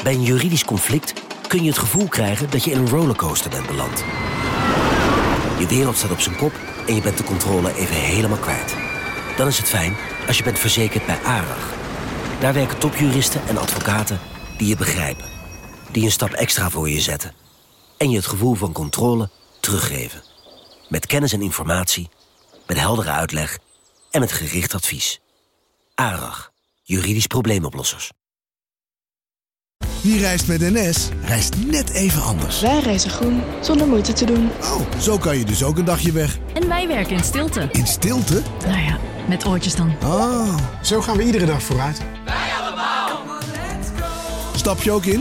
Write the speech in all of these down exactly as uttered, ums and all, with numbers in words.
Bij een juridisch conflict kun je het gevoel krijgen dat je in een rollercoaster bent beland. Je wereld staat op zijn kop en je bent de controle even helemaal kwijt. Dan is het fijn als je bent verzekerd bij ARAG. Daar werken topjuristen en advocaten die je begrijpen. Die een stap extra voor je zetten. En je het gevoel van controle teruggeven. Met kennis en informatie, met heldere uitleg en met gericht advies. ARAG, juridisch probleemoplossers. Wie reist met N S, reist net even anders. Wij reizen groen, zonder moeite te doen. Oh, zo kan je dus ook een dagje weg. En wij werken in stilte. In stilte? Nou ja, met oortjes dan. Oh. Zo gaan we iedere dag vooruit. Wij allemaal. Stap je ook in?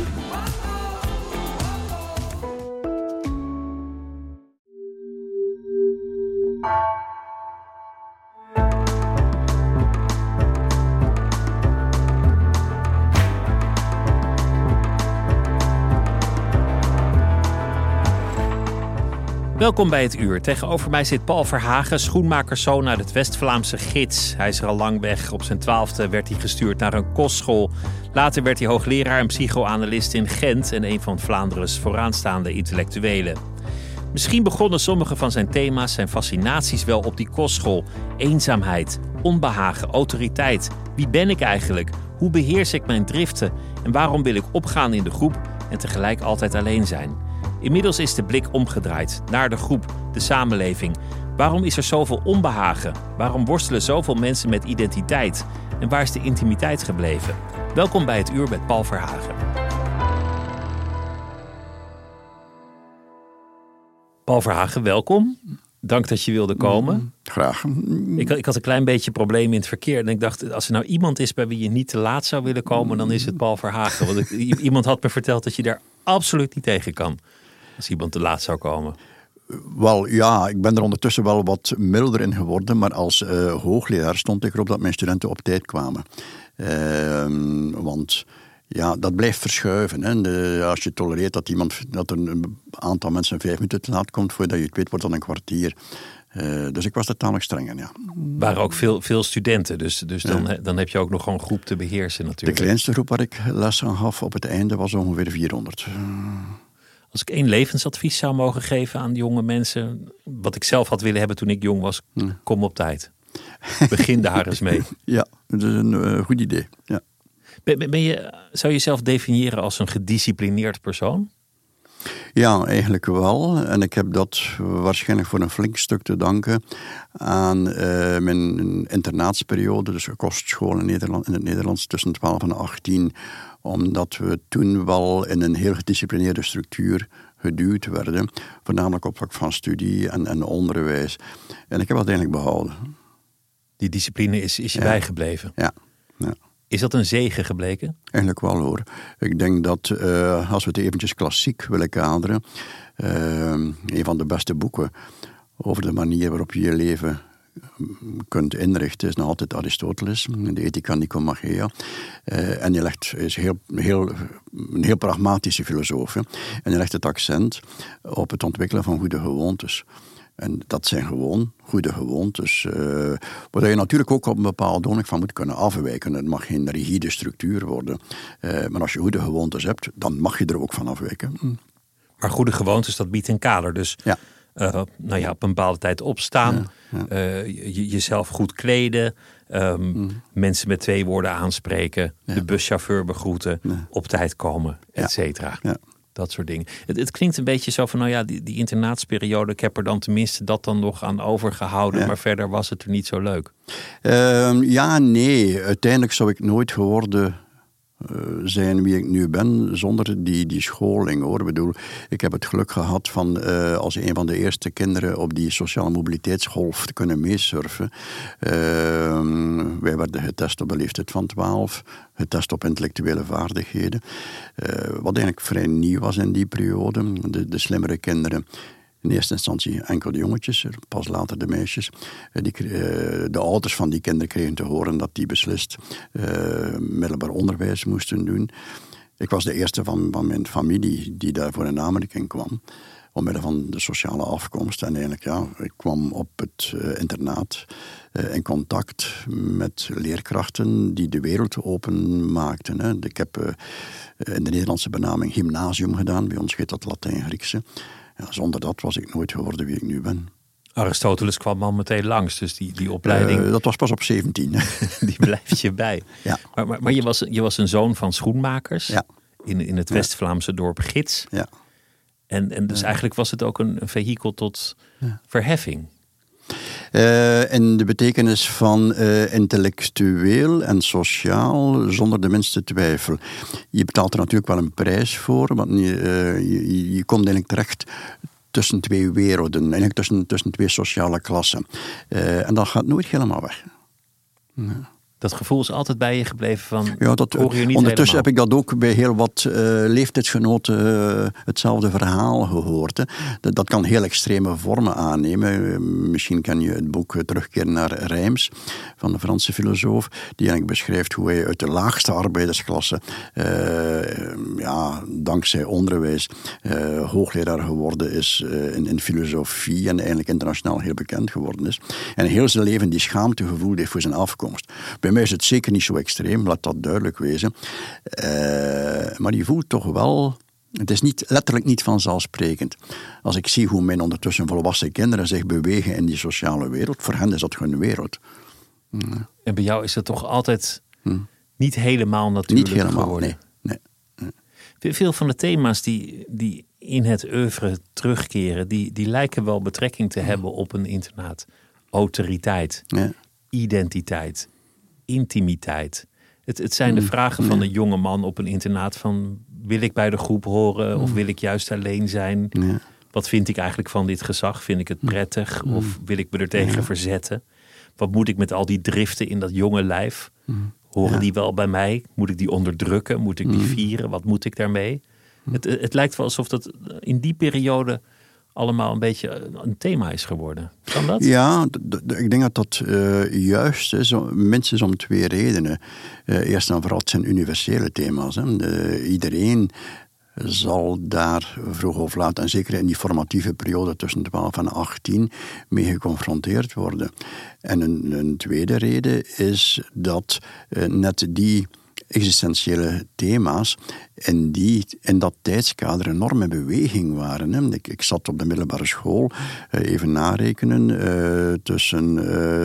Welkom bij Het Uur. Tegenover mij zit Paul Verhagen, schoenmakerszoon uit het West-Vlaamse Gids. Hij is er al lang weg. Op zijn twaalfde werd hij gestuurd naar een kostschool. Later werd hij hoogleraar en psychoanalist in Gent en een van Vlaanderen's vooraanstaande intellectuelen. Misschien begonnen sommige van zijn thema's, zijn fascinaties wel op die kostschool. Eenzaamheid, onbehagen, autoriteit. Wie ben ik eigenlijk? Hoe beheers ik mijn driften? En waarom wil ik opgaan in de groep en tegelijk altijd alleen zijn? Inmiddels is de blik omgedraaid naar de groep, de samenleving. Waarom is er zoveel onbehagen? Waarom worstelen zoveel mensen met identiteit? En waar is de intimiteit gebleven? Welkom bij Het Uur met Paul Verhagen. Paul Verhagen, welkom. Dank dat je wilde komen. Graag. Ik, ik had een klein beetje probleem in het verkeer. En ik dacht, als er nou iemand is bij wie je niet te laat zou willen komen, dan is het Paul Verhagen. Want ik, iemand had me verteld dat je daar absoluut niet tegen kan. Als iemand te laat zou komen. Wel ja, ik ben er ondertussen wel wat milder in geworden. Maar als uh, hoogleraar stond ik erop dat mijn studenten op tijd kwamen. Uh, want ja, dat blijft verschuiven. Hè. De, als je tolereert dat, iemand, dat er een aantal mensen vijf minuten te laat komt, voordat je het weet wordt dat een kwartier. Uh, dus ik was er tamelijk streng in, ja. Er waren ook veel, veel studenten, dus, dus dan, ja. dan heb je ook nog gewoon een groep te beheersen natuurlijk. De kleinste groep waar ik les aan gaf op het einde was ongeveer vierhonderd. Als ik één levensadvies zou mogen geven aan jonge mensen, wat ik zelf had willen hebben toen ik jong was, ja. Kom op tijd. Begin daar eens mee. Ja, dat is een uh, goed idee. Ja. Ben, ben je, zou je jezelf definiëren als een gedisciplineerd persoon? Ja, eigenlijk wel. En ik heb dat waarschijnlijk voor een flink stuk te danken aan uh, mijn internaatsperiode, dus kostschool in, Nederland, in het Nederlands tussen twaalf en achttien, omdat we toen wel in een heel gedisciplineerde structuur geduwd werden, voornamelijk op vlak van studie en, en onderwijs. En ik heb dat eigenlijk behouden. Die discipline is, is je ja. bijgebleven? Ja, ja. Is dat een zegen gebleken? Eigenlijk wel hoor. Ik denk dat, uh, als we het eventjes klassiek willen kaderen, uh, een van de beste boeken over de manier waarop je je leven kunt inrichten is nog altijd Aristoteles, de Ethica Nicomachea. Uh, en hij legt, is heel, heel, een heel pragmatische filosoof. Hè? En hij legt het accent op het ontwikkelen van goede gewoontes. En dat zijn gewoon goede gewoontes. Uh, waar je natuurlijk ook op een bepaalde ogenblik van moet kunnen afwijken. Het mag geen rigide structuur worden. Uh, maar als je goede gewoontes hebt, dan mag je er ook van afwijken. Hm. Maar goede gewoontes, dat biedt een kader. Dus ja. Uh, nou ja, op een bepaalde tijd opstaan. Ja, ja. Uh, je, jezelf goed kleden. Um, hm. Mensen met twee woorden aanspreken. Ja. De buschauffeur begroeten. Ja. Op tijd komen, et cetera. Ja. Ja. Dat soort dingen. Het, het klinkt een beetje zo van, nou ja, die, die internaatsperiode, ik heb er dan tenminste dat dan nog aan overgehouden, ja. maar verder was het er niet zo leuk. Uh, ja, nee. Uiteindelijk zou ik nooit geworden uh, zijn wie ik nu ben zonder die, die scholing, hoor. Ik bedoel, ik heb het geluk gehad van uh, als een van de eerste kinderen op die sociale mobiliteitsgolf te kunnen meesurfen. Uh, wij werden getest op de leeftijd van twaalf. Getest op intellectuele vaardigheden. Uh, wat eigenlijk vrij nieuw was in die periode. De, de slimmere kinderen, in eerste instantie enkel de jongetjes, pas later de meisjes. Uh, die, uh, de ouders van die kinderen kregen te horen dat die beslist uh, middelbaar onderwijs moesten doen. Ik was de eerste van, van mijn familie die daarvoor in aanmerking kwam. omwille van de sociale afkomst. En eigenlijk, ja, ik kwam op het uh, internaat uh, in contact met leerkrachten die de wereld openmaakten. Hè. Ik heb uh, in de Nederlandse benaming gymnasium gedaan. Bij ons heet dat Latijn-Griekse. Ja, zonder dat was ik nooit geworden wie ik nu ben. Aristoteles kwam al meteen langs, dus die, die opleiding... Uh, dat was pas op zeventien. Die blijft je bij. Ja. Maar, maar, maar je, was, je was een zoon van schoenmakers. Ja. In, in het West-Vlaamse dorp Gids. Ja. En, en dus eigenlijk was het ook een, een vehikel tot ja. verheffing. Uh, in de betekenis van uh, intellectueel en sociaal, zonder de minste twijfel. Je betaalt er natuurlijk wel een prijs voor, want je, uh, je, je komt eigenlijk terecht tussen twee werelden, eigenlijk tussen, tussen twee sociale klassen. Uh, en dat gaat nooit helemaal weg. Ja. Dat gevoel is altijd bij je gebleven van... Ja, dat, ondertussen helemaal. Heb ik dat ook bij heel wat uh, leeftijdsgenoten uh, hetzelfde verhaal gehoord. Hè. Dat, dat kan heel extreme vormen aannemen. Uh, misschien ken je het boek uh, Terugkeer naar Reims van de Franse filosoof, die eigenlijk beschrijft hoe hij uit de laagste arbeidersklasse uh, ja, dankzij onderwijs uh, hoogleraar geworden is uh, in, in filosofie en eigenlijk internationaal heel bekend geworden is. En heel zijn leven die schaamte gevoeld heeft voor zijn afkomst. Bij mij is het zeker niet zo extreem, laat dat duidelijk wezen. Uh, maar je voelt toch wel... Het is niet, letterlijk niet vanzelfsprekend. Als ik zie hoe mijn ondertussen volwassen kinderen zich bewegen in die sociale wereld, voor hen is dat hun wereld. Ja. En bij jou is dat toch altijd hm. niet helemaal natuurlijk niet helemaal, geworden? Nee, nee, nee. Veel van de thema's die, die in het oeuvre terugkeren, die, die lijken wel betrekking te hebben op een internaat. Autoriteit, ja. identiteit, intimiteit. Het, het zijn de vragen van een jonge man op een internaat van... wil ik bij de groep horen of wil ik juist alleen zijn? Ja. Wat vind ik eigenlijk van dit gezag? Vind ik het prettig of wil ik me er tegen ja. verzetten? Wat moet ik met al die driften in dat jonge lijf? Horen ja. die wel bij mij? Moet ik die onderdrukken? Moet ik die vieren? Wat moet ik daarmee? Het, het lijkt wel alsof dat in die periode... allemaal een beetje een thema is geworden. Kan dat? Ja, d- d- ik denk dat dat uh, juist is, minstens om twee redenen. Uh, eerst en vooral, het zijn universele thema's. Hè. De, iedereen zal daar vroeg of laat, en zeker in die formatieve periode tussen twaalf en achttien, mee geconfronteerd worden. En een, een tweede reden is dat uh, net die existentiële thema's in, die, in dat tijdskader enorm in beweging waren. Hè. Ik, ik zat op de middelbare school, uh, even narekenen, uh, tussen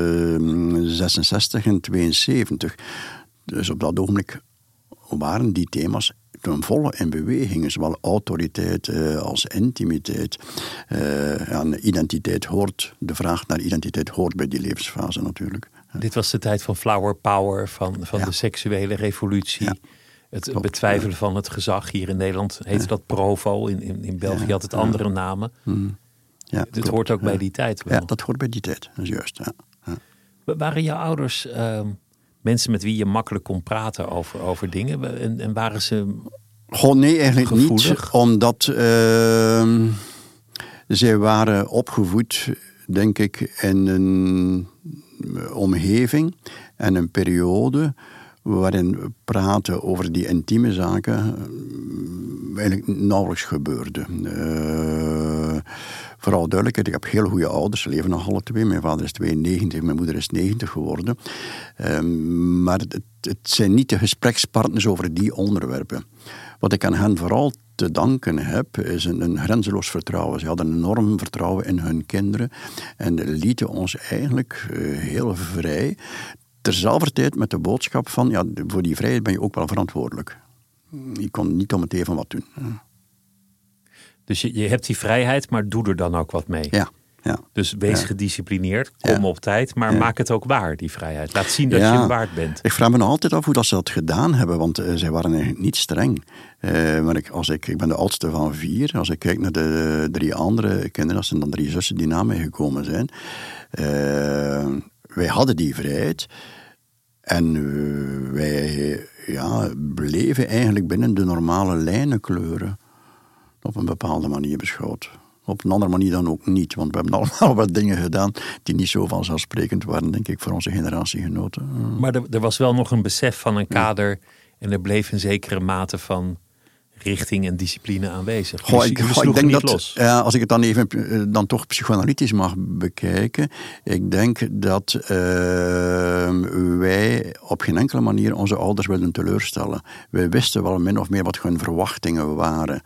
uh, zesenzestig en tweeënzeventig. Dus op dat ogenblik waren die thema's ten volle in beweging. Zowel autoriteit uh, als intimiteit. Uh, en identiteit hoort, de vraag naar identiteit hoort bij die levensfase natuurlijk. Dit was de tijd van flower power, van, van ja. de seksuele revolutie. Ja. Het Klopt, betwijfelen ja. van het gezag. Hier in Nederland heette ja. dat Provo. In, in, in België ja. had het andere ja. namen. Mm. Ja, Dit klopt, hoort ook ja. bij die tijd wel. Ja, dat hoort bij die tijd. Dat is juist. Ja. Ja. Waren jouw ouders uh, mensen met wie je makkelijk kon praten over, over dingen? En, en waren ze Goh, nee, eigenlijk gevoelig? Niet. Omdat uh, zij waren opgevoed, denk ik, in een omgeving en een periode waarin praten over die intieme zaken eigenlijk nauwelijks gebeurde. Uh, vooral duidelijkheid, ik heb heel goede ouders, ze leven nog alle twee. Mijn vader is tweeënnegentig, mijn moeder is negentig geworden. Uh, maar het, het zijn niet de gesprekspartners over die onderwerpen. Wat ik aan hen vooral te danken heb, is een, een grenzeloos vertrouwen. Ze hadden een enorm vertrouwen in hun kinderen en lieten ons eigenlijk uh, heel vrij. Terzelfde tijd met de boodschap van, ja, voor die vrijheid ben je ook wel verantwoordelijk. Je kon niet om het even wat doen. Dus je, je hebt die vrijheid, maar doe er dan ook wat mee. Ja. Ja. Dus wees ja. gedisciplineerd, kom ja. op tijd, maar ja. maak het ook waar, die vrijheid. Laat zien dat ja. je het waard bent. Ik vraag me nog altijd af hoe dat ze dat gedaan hebben, want uh, zij waren eigenlijk niet streng. Uh, maar ik, als ik, ik ben de oudste van vier. Als ik kijk naar de drie andere kinderen, dat zijn dan drie zussen die na mij gekomen zijn. Uh, wij hadden die vrijheid en uh, wij ja, bleven eigenlijk binnen de normale lijnenkleuren op een bepaalde manier beschouwd. Op een andere manier dan ook niet. Want we hebben allemaal wat dingen gedaan die niet zo vanzelfsprekend waren, denk ik, voor onze generatiegenoten. Maar er, er was wel nog een besef van een kader. Ja. En er bleef een zekere mate van richting en discipline aanwezig. Goh, Jullie, ik, jullie goh, ik sloegen denk niet dat, los. ja, als ik het dan even dan toch psychoanalytisch mag bekijken, ik denk dat uh, wij op geen enkele manier onze ouders wilden teleurstellen. Wij wisten wel min of meer wat hun verwachtingen waren.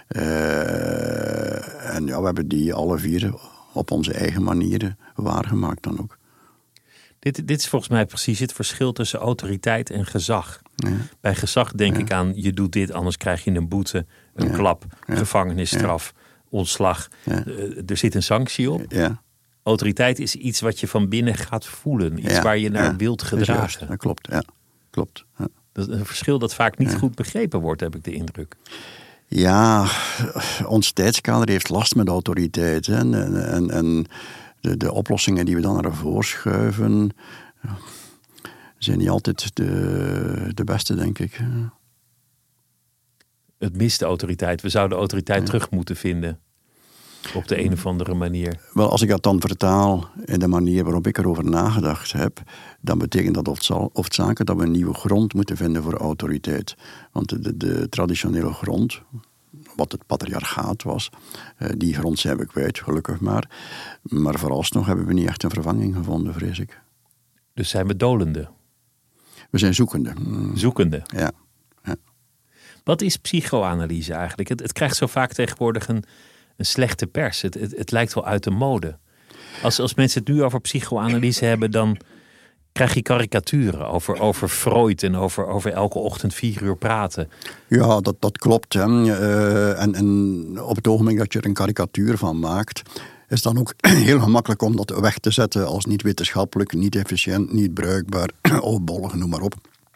Uh, en ja, we hebben die alle vier op onze eigen manieren waargemaakt dan ook. Dit, dit is volgens mij precies het verschil tussen autoriteit en gezag. Ja. Bij gezag denk ja. ik aan, je doet dit, anders krijg je een boete, een ja. klap, ja. gevangenisstraf, ja. ontslag. Ja. Uh, er zit een sanctie op. Ja. Autoriteit is iets wat je van binnen gaat voelen. Iets ja. waar je naar ja. wilt gedragen. Dat, dat klopt, ja. klopt. Ja. Dat is een verschil dat vaak niet ja. goed begrepen wordt, heb ik de indruk. Ja, ons tijdskader heeft last met autoriteit. Hè. En, en, en de, de oplossingen die we dan naar voren schuiven zijn niet altijd de, de beste, denk ik. Het mist de autoriteit. We zouden de autoriteit ja. terug moeten vinden. Op de een of andere manier. Wel, als ik dat dan vertaal in de manier waarop ik erover nagedacht heb, dan betekent dat hoofdzakelijk dat we een nieuwe grond moeten vinden voor autoriteit. Want de, de, de traditionele grond, wat het patriarchaat was, die grond zijn we kwijt, gelukkig maar. Maar vooralsnog hebben we niet echt een vervanging gevonden, vrees ik. Dus zijn we dolende? We zijn zoekende. Zoekende? Ja. ja. Wat is psychoanalyse eigenlijk? Het, het krijgt zo vaak tegenwoordig een, een slechte pers. Het, het, het lijkt wel uit de mode. Als, als mensen het nu over psychoanalyse hebben, dan krijg je karikaturen over, over Freud en over, over elke ochtend vier uur praten. Ja, dat, dat klopt. Hè. Uh, en, en op het ogenblik dat je er een karikatuur van maakt, is dan ook heel gemakkelijk om dat weg te zetten als niet wetenschappelijk, niet efficiënt, niet bruikbaar, of bollig, noem maar op.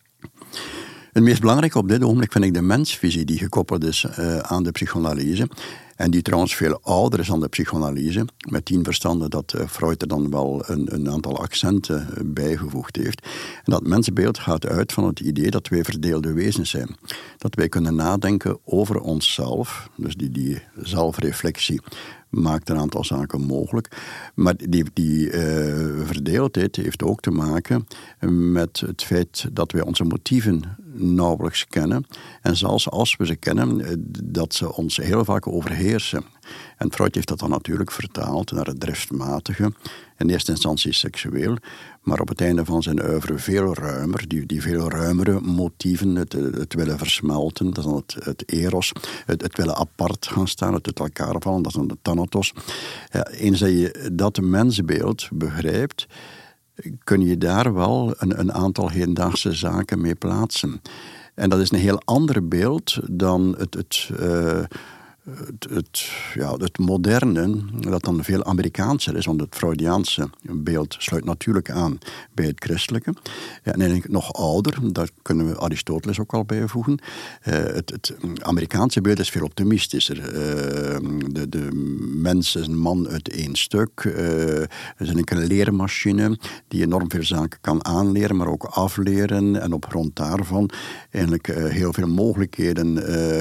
Het meest belangrijke op dit ogenblik vind ik de mensvisie die gekoppeld is uh, aan de psychoanalyse. En die trouwens veel ouder is dan de psychoanalyse. Met tien verstanden dat uh, Freud er dan wel een, een aantal accenten uh, bijgevoegd heeft. En dat mensbeeld gaat uit van het idee dat wij verdeelde wezens zijn. Dat wij kunnen nadenken over onszelf. Dus die, die zelfreflectie maakt een aantal zaken mogelijk. Maar die, die uh, verdeeldheid heeft ook te maken met het feit dat wij onze motieven nauwelijks kennen. En zelfs als we ze kennen, dat ze ons heel vaak overheersen. En Freud heeft dat dan natuurlijk vertaald naar het driftmatige. In eerste instantie seksueel, maar op het einde van zijn oeuvre veel ruimer. Die, die veel ruimere motieven, het, het willen versmelten, dat is dan het, het eros. Het, het willen apart gaan staan, het uit elkaar vallen, dat is dan de thanatos. Ja, eens dat je dat mensbeeld begrijpt, kun je daar wel een, een aantal hedendaagse zaken mee plaatsen. En dat is een heel ander beeld dan het, het, uh, het, het, ja, het moderne, dat dan veel Amerikaanser is, want het Freudiaanse beeld sluit natuurlijk aan bij het christelijke. Ja, en eigenlijk nog ouder, daar kunnen we Aristoteles ook al bijvoegen. Uh, het, het Amerikaanse beeld is veel optimistischer. Uh, de, de mens is een man uit één stuk. Uh, er is een leermachine die enorm veel zaken kan aanleren, maar ook afleren. En op grond daarvan eigenlijk uh, heel veel mogelijkheden,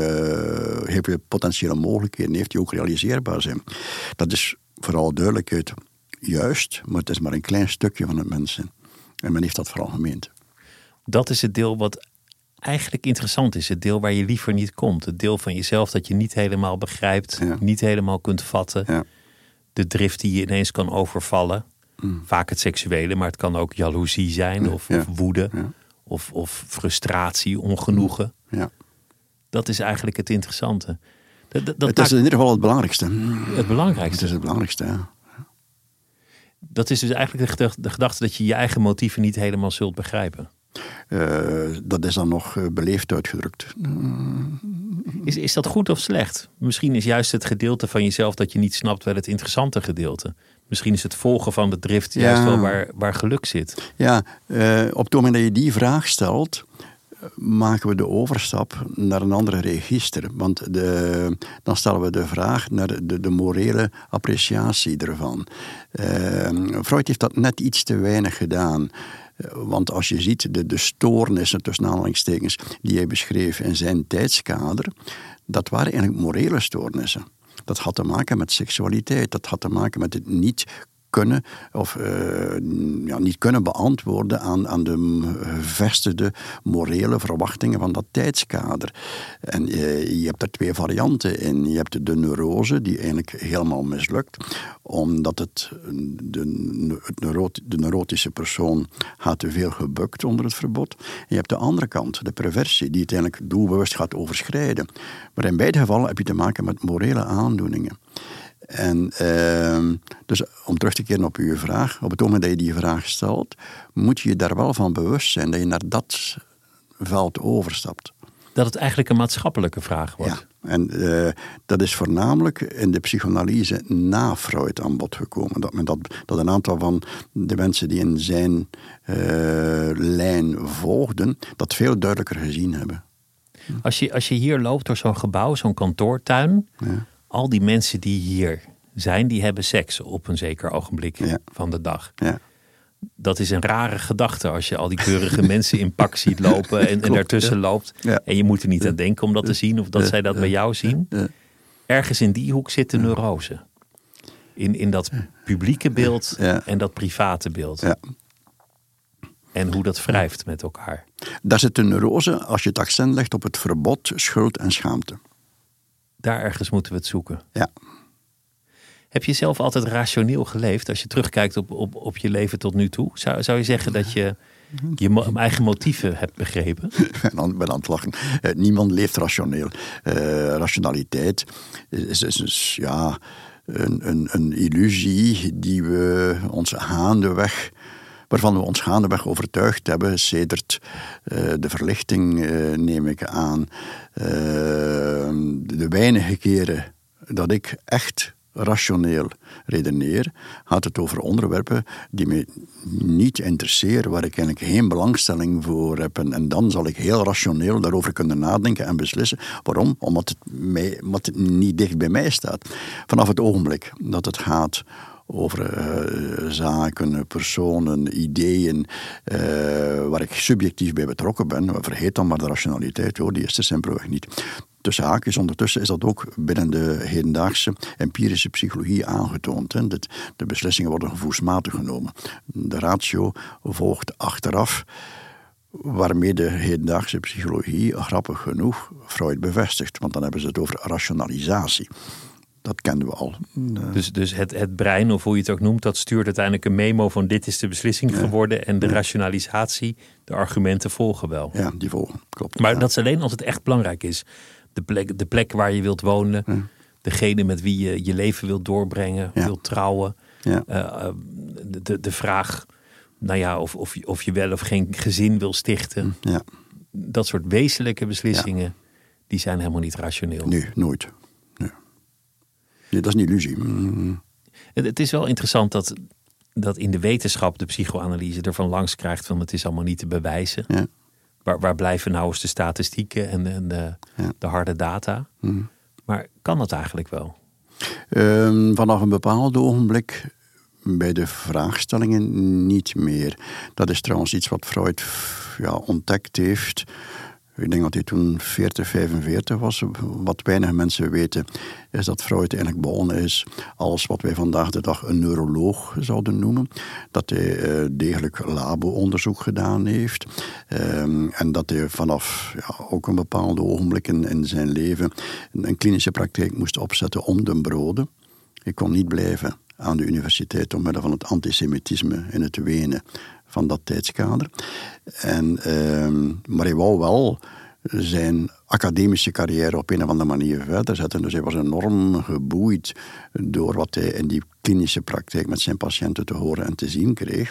uh, heel veel potentiële mogelijkheden heeft die ook realiseerbaar zijn. Dat is vooral duidelijkheid juist, maar het is maar een klein stukje van het mensen. En men heeft dat vooral gemeend. Dat is het deel wat eigenlijk interessant is. Het deel waar je liever niet komt. Het deel van jezelf dat je niet helemaal begrijpt. Ja. Niet helemaal kunt vatten. Ja. De drift die je ineens kan overvallen. Mm. Vaak het seksuele, maar het kan ook jaloezie zijn. Ja. Of, ja. of woede. Ja. Of, of frustratie, ongenoegen. Ja. Dat is eigenlijk het interessante. Dat, dat, dat het is in ieder geval het belangrijkste. Het belangrijkste. Het is het belangrijkste, ja. Dat is dus eigenlijk de, de gedachte dat je je eigen motieven niet helemaal zult begrijpen. Uh, dat is dan nog uh, beleefd uitgedrukt. Is, is dat goed of slecht? Misschien is juist het gedeelte van jezelf dat je niet snapt wel het interessante gedeelte. Misschien is het volgen van de drift ja. juist wel waar, waar geluk zit. Ja, uh, op het moment dat je die vraag stelt, maken we de overstap naar een ander register. Want de, dan stellen we de vraag naar de, de morele appreciatie ervan. Uh, Freud heeft dat net iets te weinig gedaan. Want als je ziet de, de stoornissen, tussen aanhalingstekens, die hij beschreef in zijn tijdskader, dat waren eigenlijk morele stoornissen. Dat had te maken met seksualiteit, dat had te maken met het niet kunnen of uh, ja, niet kunnen beantwoorden aan, aan de gevestigde morele verwachtingen van dat tijdskader. En uh, je hebt er twee varianten in. Je hebt de neurose, die eigenlijk helemaal mislukt, omdat het, de, het neurot, de neurotische persoon gaat te veel gebukt onder het verbod. En je hebt de andere kant, de perversie, die uiteindelijk doelbewust gaat overschrijden. Maar in beide gevallen heb je te maken met morele aandoeningen. En uh, dus om terug te keren op uw vraag, op het moment dat je die vraag stelt, moet je je daar wel van bewust zijn dat je naar dat veld overstapt. Dat het eigenlijk een maatschappelijke vraag wordt. Ja, en uh, dat is voornamelijk in de psychoanalyse na Freud aan bod gekomen. Dat, men dat, dat een aantal van de mensen die in zijn uh, lijn volgden, dat veel duidelijker gezien hebben. Als je, als je hier loopt door zo'n gebouw, zo'n kantoortuin, ja. Al die mensen die hier zijn, die hebben seks op een zeker ogenblik ja. van de dag. Ja. Dat is een rare gedachte als je al die keurige mensen in pak ziet lopen en, Klopt, en daartussen ja. loopt. Ja. En je moet er niet ja. aan denken om dat te zien of dat ja. zij dat ja. bij jou zien. Ja. Ergens in die hoek zit de neurose. In, in dat publieke beeld ja. en dat private beeld. Ja. En hoe dat wrijft met elkaar. Daar zit de neurose als je het accent legt op het verbod, schuld en schaamte. Daar ergens moeten we het zoeken. Ja. Heb je zelf altijd rationeel geleefd? Als je terugkijkt op, op, op je leven tot nu toe. Zou, zou je zeggen dat je je mo- eigen motieven hebt begrepen? Ik ben, ben aan het lachen. Uh, niemand leeft rationeel. Uh, rationaliteit is, is, is ja, een, een, een illusie die we ons gaandeweg... waarvan we ons gaandeweg overtuigd hebben, sedert uh, de verlichting, uh, neem ik aan. Uh, de weinige keren dat ik echt rationeel redeneer, gaat het over onderwerpen die me niet interesseren, waar ik eigenlijk geen belangstelling voor heb. En, en dan zal ik heel rationeel daarover kunnen nadenken en beslissen. Waarom? Omdat het, mij, omdat het niet dicht bij mij staat. Vanaf het ogenblik dat het gaat over uh, zaken, personen, ideeën, uh, waar ik subjectief bij betrokken ben, vergeet dan maar de rationaliteit, hoor, die is er simpelweg niet. Tussen haakjes, ondertussen is dat ook binnen de hedendaagse empirische psychologie aangetoond. Hè. De, de beslissingen worden gevoelsmatig genomen. De ratio volgt achteraf, waarmee de hedendaagse psychologie, grappig genoeg, Freud bevestigt. Want dan hebben ze het over rationalisatie. Dat kenden we al. Dus, dus het, het brein, of hoe je het ook noemt, dat stuurt uiteindelijk een memo van dit is de beslissing ja. geworden. En de ja. rationalisatie, de argumenten volgen wel. Ja, die volgen, klopt. Maar ja. dat is alleen als het echt belangrijk is. De plek, de plek waar je wilt wonen. Ja. Degene met wie je je leven wilt doorbrengen, ja. wilt trouwen. Ja. Uh, de, de vraag, nou ja, of, of, of je wel of geen gezin wil stichten. Ja. Dat soort wezenlijke beslissingen, ja. die zijn helemaal niet rationeel. Nee, nooit. Nee, nee dat is een illusie. Mm. Het, het is wel interessant dat, dat in de wetenschap de psychoanalyse ervan langs krijgt van het is allemaal niet te bewijzen. Ja. Waar, waar blijven nou eens de statistieken en, en de, ja. de harde data? Mm. Maar kan dat eigenlijk wel? Um, vanaf een bepaald ogenblik bij de vraagstellingen niet meer. Dat is trouwens iets wat Freud ja, ontdekt heeft. Ik denk dat hij toen veertig, vijfenveertig was. Wat weinig mensen weten is dat Freud eigenlijk begonnen is als wat wij vandaag de dag een neuroloog zouden noemen. Dat hij uh, degelijk labo-onderzoek gedaan heeft. Um, en dat hij vanaf ja, ook een bepaald ogenblik in, in zijn leven een klinische praktijk moest opzetten om den brode. Hij kon niet blijven aan de universiteit omwille van het antisemitisme in het Wenen van dat tijdskader. En, um, maar hij wou wel zijn academische carrière op een of andere manier verder zetten. Dus hij was enorm geboeid door wat hij in die klinische praktijk met zijn patiënten te horen en te zien kreeg.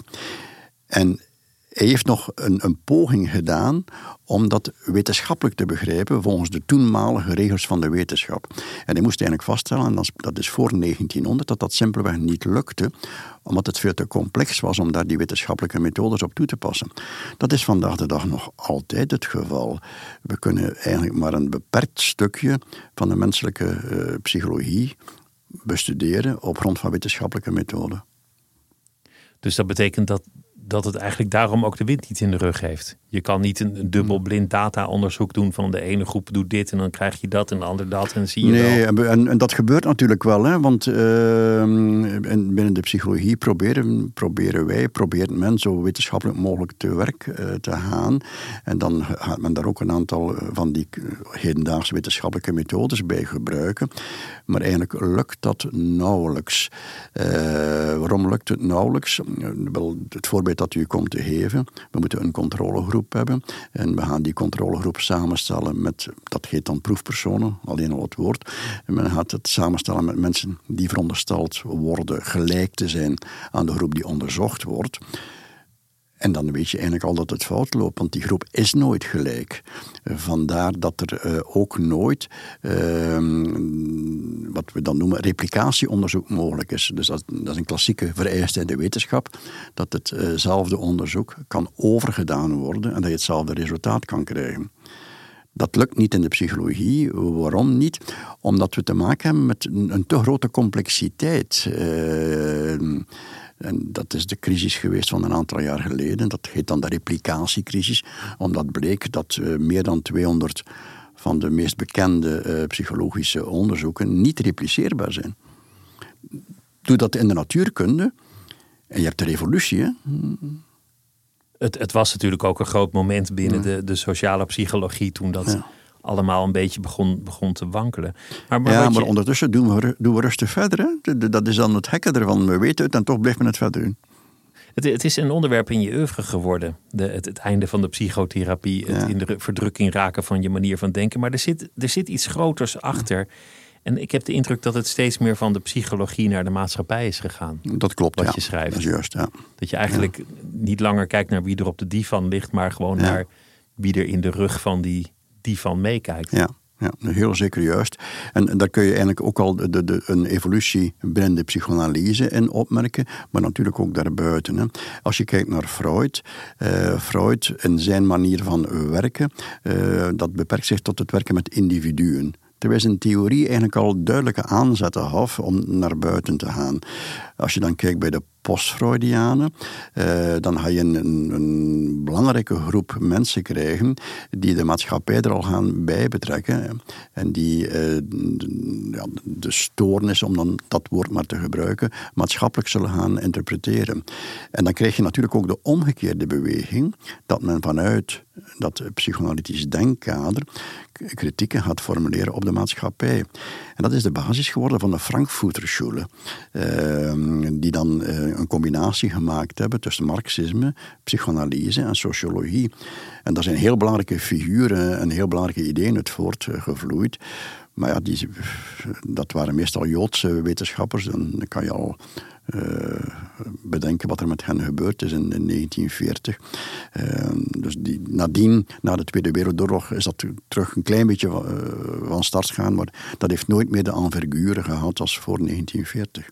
En hij heeft nog een, een poging gedaan om dat wetenschappelijk te begrijpen volgens de toenmalige regels van de wetenschap. En hij moest eigenlijk vaststellen, en dat is voor negentienhonderd, dat dat simpelweg niet lukte, omdat het veel te complex was om daar die wetenschappelijke methodes op toe te passen. Dat is vandaag de dag nog altijd het geval. We kunnen eigenlijk maar een beperkt stukje van de menselijke uh, psychologie bestuderen op grond van wetenschappelijke methoden. Dus dat betekent dat dat het eigenlijk daarom ook de wind niet in de rug heeft. Je kan niet een, een dubbel blind data-onderzoek doen van de ene groep doet dit en dan krijg je dat en de ander dat en zie je nee, wel. En, en dat gebeurt natuurlijk wel, hè, want uh, binnen de psychologie proberen, proberen wij, probeert men zo wetenschappelijk mogelijk te werk uh, te gaan. En dan gaat men daar ook een aantal van die hedendaagse wetenschappelijke methodes bij gebruiken. Maar eigenlijk lukt dat nauwelijks. Uh, waarom lukt het nauwelijks? Wel, het voorbeeld dat u komt te geven, we moeten een controlegroep hebben en we gaan die controlegroep samenstellen met, dat heet dan proefpersonen, alleen al het woord. En men gaat het samenstellen met mensen die verondersteld worden gelijk te zijn aan de groep die onderzocht wordt. En dan weet je eigenlijk al dat het fout loopt, want die groep is nooit gelijk. Vandaar dat er uh, ook nooit, uh, wat we dan noemen, replicatieonderzoek mogelijk is. Dus dat, dat is een klassieke vereiste in de wetenschap, dat hetzelfde uh, onderzoek kan overgedaan worden en dat je hetzelfde resultaat kan krijgen. Dat lukt niet in de psychologie. Waarom niet? Omdat we te maken hebben met een, een te grote complexiteit. Uh, En dat is de crisis geweest van een aantal jaar geleden. Dat heet dan de replicatiecrisis. Omdat bleek dat uh, meer dan tweehonderd van de meest bekende uh, psychologische onderzoeken niet repliceerbaar zijn. Doe dat in de natuurkunde en je hebt de revolutie. Hè? Het, het was natuurlijk ook een groot moment binnen ja. de, de sociale psychologie toen dat... Ja. allemaal een beetje begon, begon te wankelen. Maar, maar ja, je... maar ondertussen doen we, doen we rustig verder. Hè? Dat is dan het gekke ervan. We weten het en toch blijft men het verder doen. Het, het is een onderwerp in je oeuvre geworden. De, het, het einde van de psychotherapie. Het ja. in de verdrukking raken van je manier van denken. Maar er zit, er zit iets groters achter. Ja. En ik heb de indruk dat het steeds meer van de psychologie naar de maatschappij is gegaan. Dat klopt, wat ja. je schrijft. Dat is juist, ja. Dat je eigenlijk ja. niet langer kijkt naar wie er op de divan ligt. Maar gewoon ja. naar wie er in de rug van die... die van meekijkt. Ja, ja, heel zeker juist. En, en daar kun je eigenlijk ook al de, de, een evolutie binnen de psychoanalyse in opmerken, maar natuurlijk ook daarbuiten. Hè. Als je kijkt naar Freud, uh, Freud in zijn manier van werken, uh, dat beperkt zich tot het werken met individuen. Terwijl zijn theorie eigenlijk al duidelijke aanzetten gaf om naar buiten te gaan. Als je dan kijkt bij de post-Freudianen, uh, dan ga je een, een, een belangrijke groep mensen krijgen die de maatschappij er al gaan bij betrekken. En die uh, de, ja, de stoornis, om dan dat woord maar te gebruiken, maatschappelijk zullen gaan interpreteren. En dan krijg je natuurlijk ook de omgekeerde beweging, dat men vanuit dat psychoanalytisch denkkader kritieken gaat formuleren op de maatschappij. En dat is de basis geworden van de Frankfurter Schule, uh, die dan uh, een combinatie gemaakt hebben tussen marxisme, psychoanalyse en sociologie. En daar zijn heel belangrijke figuren en heel belangrijke ideeën uit voortgevloeid. Maar ja, die, dat waren meestal Joodse wetenschappers. Dan kan je al uh, bedenken wat er met hen gebeurd is in, in negentien veertig. Uh, dus die, nadien, na de Tweede Wereldoorlog, is dat terug een klein beetje uh, van start gegaan. Maar dat heeft nooit meer de envergure gehad als voor negentien veertig.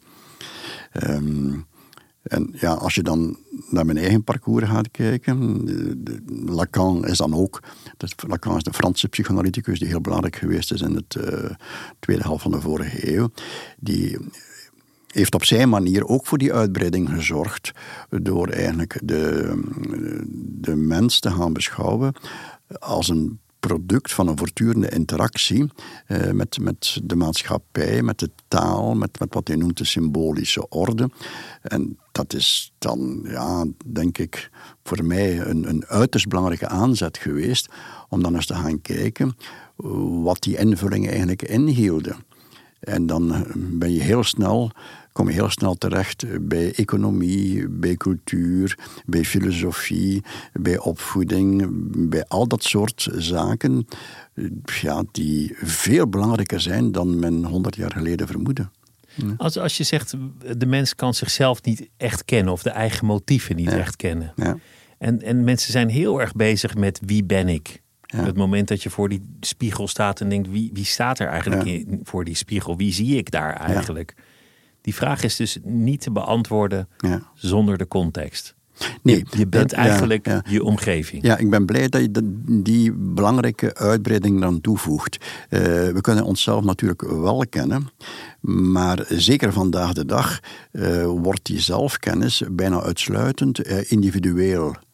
Um, En ja, als je dan naar mijn eigen parcours gaat kijken, de, de, Lacan is dan ook, dus Lacan is de Franse psychoanalyticus die heel belangrijk geweest is in de uh, tweede helft van de vorige eeuw. Die heeft op zijn manier ook voor die uitbreiding gezorgd door eigenlijk de, de mens te gaan beschouwen als een product van een voortdurende interactie uh, met, met de maatschappij, met de taal, met, met wat hij noemt de symbolische orde. En dat is dan, ja, denk ik, voor mij een, een uiterst belangrijke aanzet geweest om dan eens te gaan kijken wat die invullingen eigenlijk inhielden. En dan ben je heel snel, kom je heel snel terecht bij economie, bij cultuur, bij filosofie, bij opvoeding, bij al dat soort zaken, ja, die veel belangrijker zijn dan men honderd jaar geleden vermoedde. Ja. Als, als je zegt, de mens kan zichzelf niet echt kennen of de eigen motieven niet ja. echt kennen. Ja. En, en mensen zijn heel erg bezig met wie ben ik? Ja. Het moment dat je voor die spiegel staat en denkt, wie, wie staat er eigenlijk ja. in, voor die spiegel? Wie zie ik daar eigenlijk? Ja. Die vraag is dus niet te beantwoorden ja. zonder de context. Nee, je, je bent dat, eigenlijk ja, ja. je omgeving. Ja, ik ben blij dat je die belangrijke uitbreiding dan toevoegt. Uh, we kunnen onszelf natuurlijk wel kennen, maar zeker vandaag de dag uh, wordt die zelfkennis bijna uitsluitend uh, individueel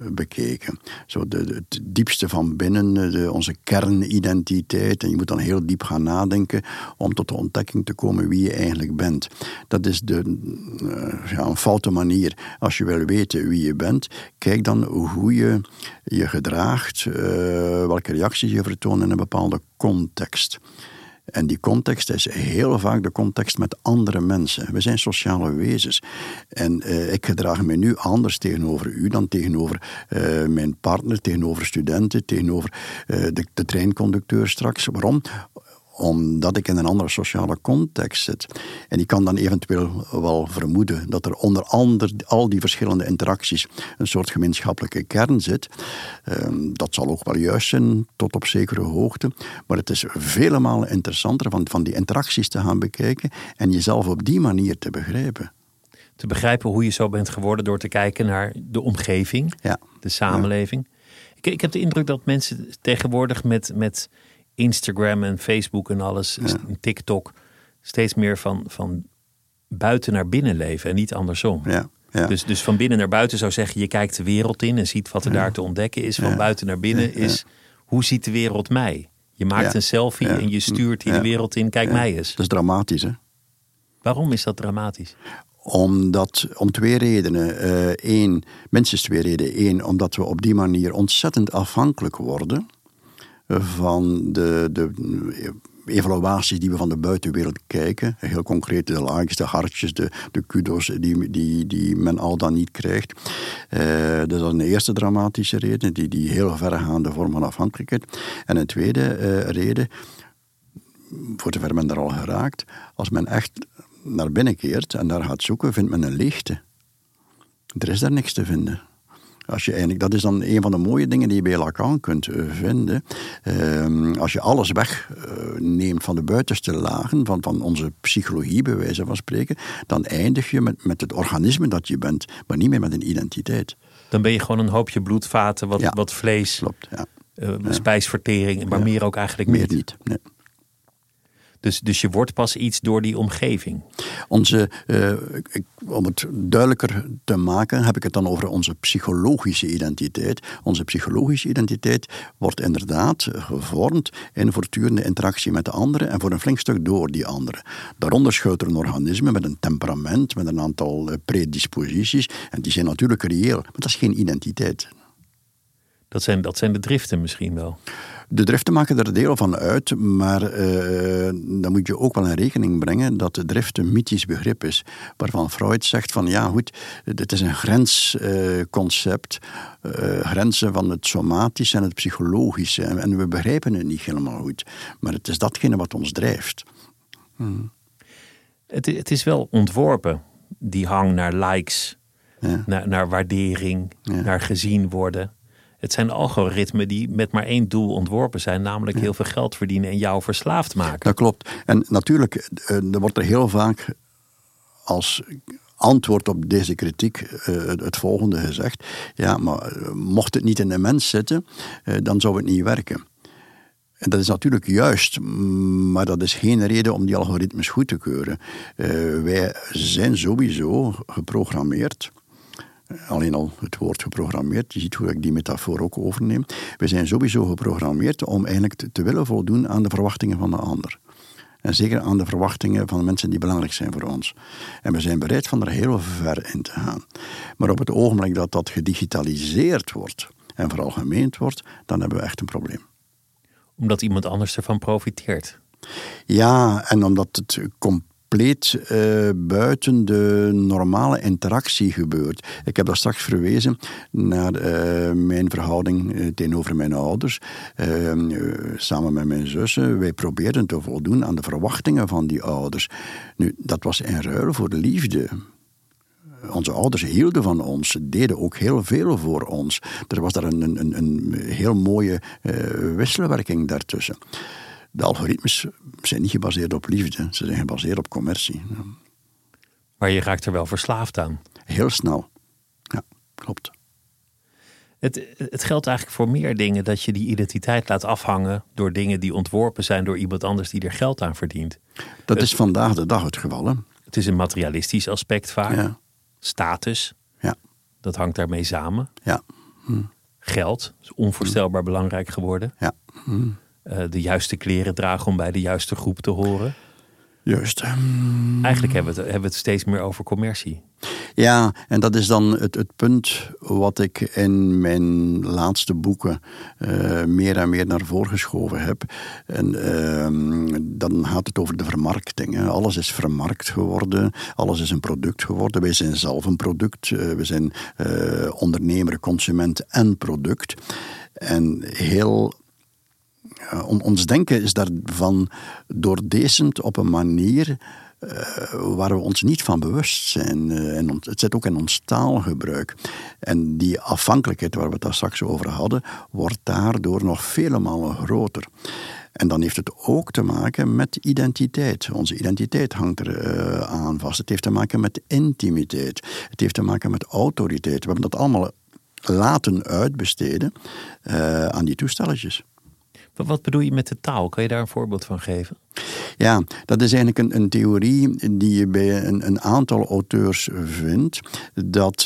bekeken. Zo de, de, het diepste van binnen, de, onze kernidentiteit. En je moet dan heel diep gaan nadenken om tot de ontdekking te komen wie je eigenlijk bent. Dat is de, uh, ja, een foute manier. Als je wil weten wie je bent, kijk dan hoe je je gedraagt, uh, welke reacties je vertoont in een bepaalde context. En die context is heel vaak de context met andere mensen. We zijn sociale wezens. En uh, ik gedraag me nu anders tegenover u dan tegenover uh, mijn partner, tegenover studenten, tegenover uh, de, de treinconducteur straks. Waarom? Omdat ik in een andere sociale context zit. En ik kan dan eventueel wel vermoeden dat er onder andere al die verschillende interacties een soort gemeenschappelijke kern zit. Um, dat zal ook wel juist zijn, tot op zekere hoogte. Maar het is vele malen interessanter van, van die interacties te gaan bekijken en jezelf op die manier te begrijpen. Te begrijpen hoe je zo bent geworden door te kijken naar de omgeving, ja. de samenleving. Ja. Ik, ik heb de indruk dat mensen tegenwoordig met... met Instagram en Facebook en alles, ja. TikTok, steeds meer van, van buiten naar binnen leven en niet andersom. Ja, ja. Dus, dus van binnen naar buiten zou zeggen, je kijkt de wereld in en ziet wat er ja. daar te ontdekken is. Van ja. buiten naar binnen ja. is, hoe ziet de wereld mij? Je maakt ja. een selfie ja. en je stuurt die ja. de wereld in, kijk ja. mij eens. Dat is dramatisch, hè? Waarom is dat dramatisch? Omdat, om twee redenen. Eén, uh, minstens twee redenen. Eén, omdat we op die manier ontzettend afhankelijk worden van de, de evaluaties die we van de buitenwereld kijken. Heel concreet de likes, de hartjes, de, de kudos die, die, die men al dan niet krijgt. Uh, dus dat is een eerste dramatische reden, die, die heel verregaande vorm van afhankelijkheid. En een tweede uh, reden, voor zover men daar al geraakt, als men echt naar binnen keert en daar gaat zoeken, vindt men een leegte. Er is daar niks te vinden. Als je eigenlijk, dat is dan een van de mooie dingen die je bij Lacan kunt vinden. Uh, als je alles wegneemt uh, van de buitenste lagen, van, van onze psychologie bij wijze van spreken, dan eindig je met, met het organisme dat je bent, maar niet meer met een identiteit. Dan ben je gewoon een hoopje bloedvaten, wat, ja, wat vlees, klopt, ja. uh, ja. spijsvertering, maar ja. meer ook eigenlijk meer niet. niet, nee. Dus, dus je wordt pas iets door die omgeving. Onze, uh, ik, om het duidelijker te maken, heb ik het dan over onze psychologische identiteit. Onze psychologische identiteit wordt inderdaad gevormd in voortdurende interactie met de anderen en voor een flink stuk door die anderen. Daaronder schuilt er een organisme met een temperament, met een aantal predisposities. En die zijn natuurlijk reëel, maar dat is geen identiteit. Dat zijn, dat zijn de driften misschien wel. De driften maken er deel van uit, maar uh, dan moet je ook wel in rekening brengen dat de drift een mythisch begrip is, waarvan Freud zegt van ja goed, dit is een grensconcept, uh, uh, grenzen van het somatische en het psychologische, en, en we begrijpen het niet helemaal goed, maar het is datgene wat ons drijft. Hmm. Het, het is wel ontworpen, die hang naar likes, ja. naar, naar waardering, ja. naar gezien worden. Het zijn algoritmen die met maar één doel ontworpen zijn, namelijk ja. heel veel geld verdienen en jou verslaafd maken. Dat klopt. En natuurlijk, er wordt er heel vaak als antwoord op deze kritiek uh, het volgende gezegd. Ja, maar mocht het niet in de mens zitten, uh, dan zou het niet werken. En dat is natuurlijk juist, maar dat is geen reden om die algoritmes goed te keuren. Uh, wij zijn sowieso geprogrammeerd. Alleen al het woord geprogrammeerd, je ziet hoe ik die metafoor ook overneem. We zijn sowieso geprogrammeerd om eigenlijk te, te willen voldoen aan de verwachtingen van de ander. En zeker aan de verwachtingen van de mensen die belangrijk zijn voor ons. En we zijn bereid van er heel ver in te gaan. Maar op het ogenblik dat dat gedigitaliseerd wordt en veralgemeend wordt, dan hebben we echt een probleem. Omdat iemand anders ervan profiteert. Ja, en omdat het compleet Uh, buiten de normale interactie gebeurt. Ik heb daar straks verwezen naar uh, mijn verhouding uh, tegenover mijn ouders. Uh, uh, samen met mijn zussen. Wij probeerden te voldoen aan de verwachtingen van die ouders. Nu, dat was in ruil voor de liefde. Onze ouders hielden van ons, deden ook heel veel voor ons. Er was daar een, een, een heel mooie uh, wisselwerking daartussen. De algoritmes zijn niet gebaseerd op liefde, ze zijn gebaseerd op commercie. Maar je raakt er wel verslaafd aan. Heel snel, ja, klopt. Het, het geldt eigenlijk voor meer dingen dat je die identiteit laat afhangen door dingen die ontworpen zijn door iemand anders die er geld aan verdient. Dat het, is vandaag de dag het geval, hè? Het is een materialistisch aspect vaak. Ja. Status, ja. dat hangt daarmee samen. Ja. Hmm. Geld is onvoorstelbaar hmm. belangrijk geworden. Ja. Hmm. Uh, de juiste kleren dragen om bij de juiste groep te horen. Juist. Eigenlijk hebben we, het, hebben we het steeds meer over commercie. Ja, en dat is dan het, het punt wat ik in mijn laatste boeken uh, meer en meer naar voren geschoven heb. En uh, dan gaat het over de vermarkting. Hè. Alles is vermarkt geworden, alles is een product geworden. Wij zijn zelf een product, uh, we zijn uh, ondernemer, consument en product. En heel... Uh, ons denken is daarvan doordecent op een manier uh, waar we ons niet van bewust zijn. Uh, en het zit ook in ons taalgebruik. En die afhankelijkheid waar we het daar straks over hadden, wordt daardoor nog vele malen groter. En dan heeft het ook te maken met identiteit. Onze identiteit hangt er uh, aan vast. Het heeft te maken met intimiteit. Het heeft te maken met autoriteit. We hebben dat allemaal laten uitbesteden uh, aan die toestelletjes. Wat bedoel je met de taal? Kan je daar een voorbeeld van geven? Ja, dat is eigenlijk een, een theorie die je bij een, een aantal auteurs vindt. Dat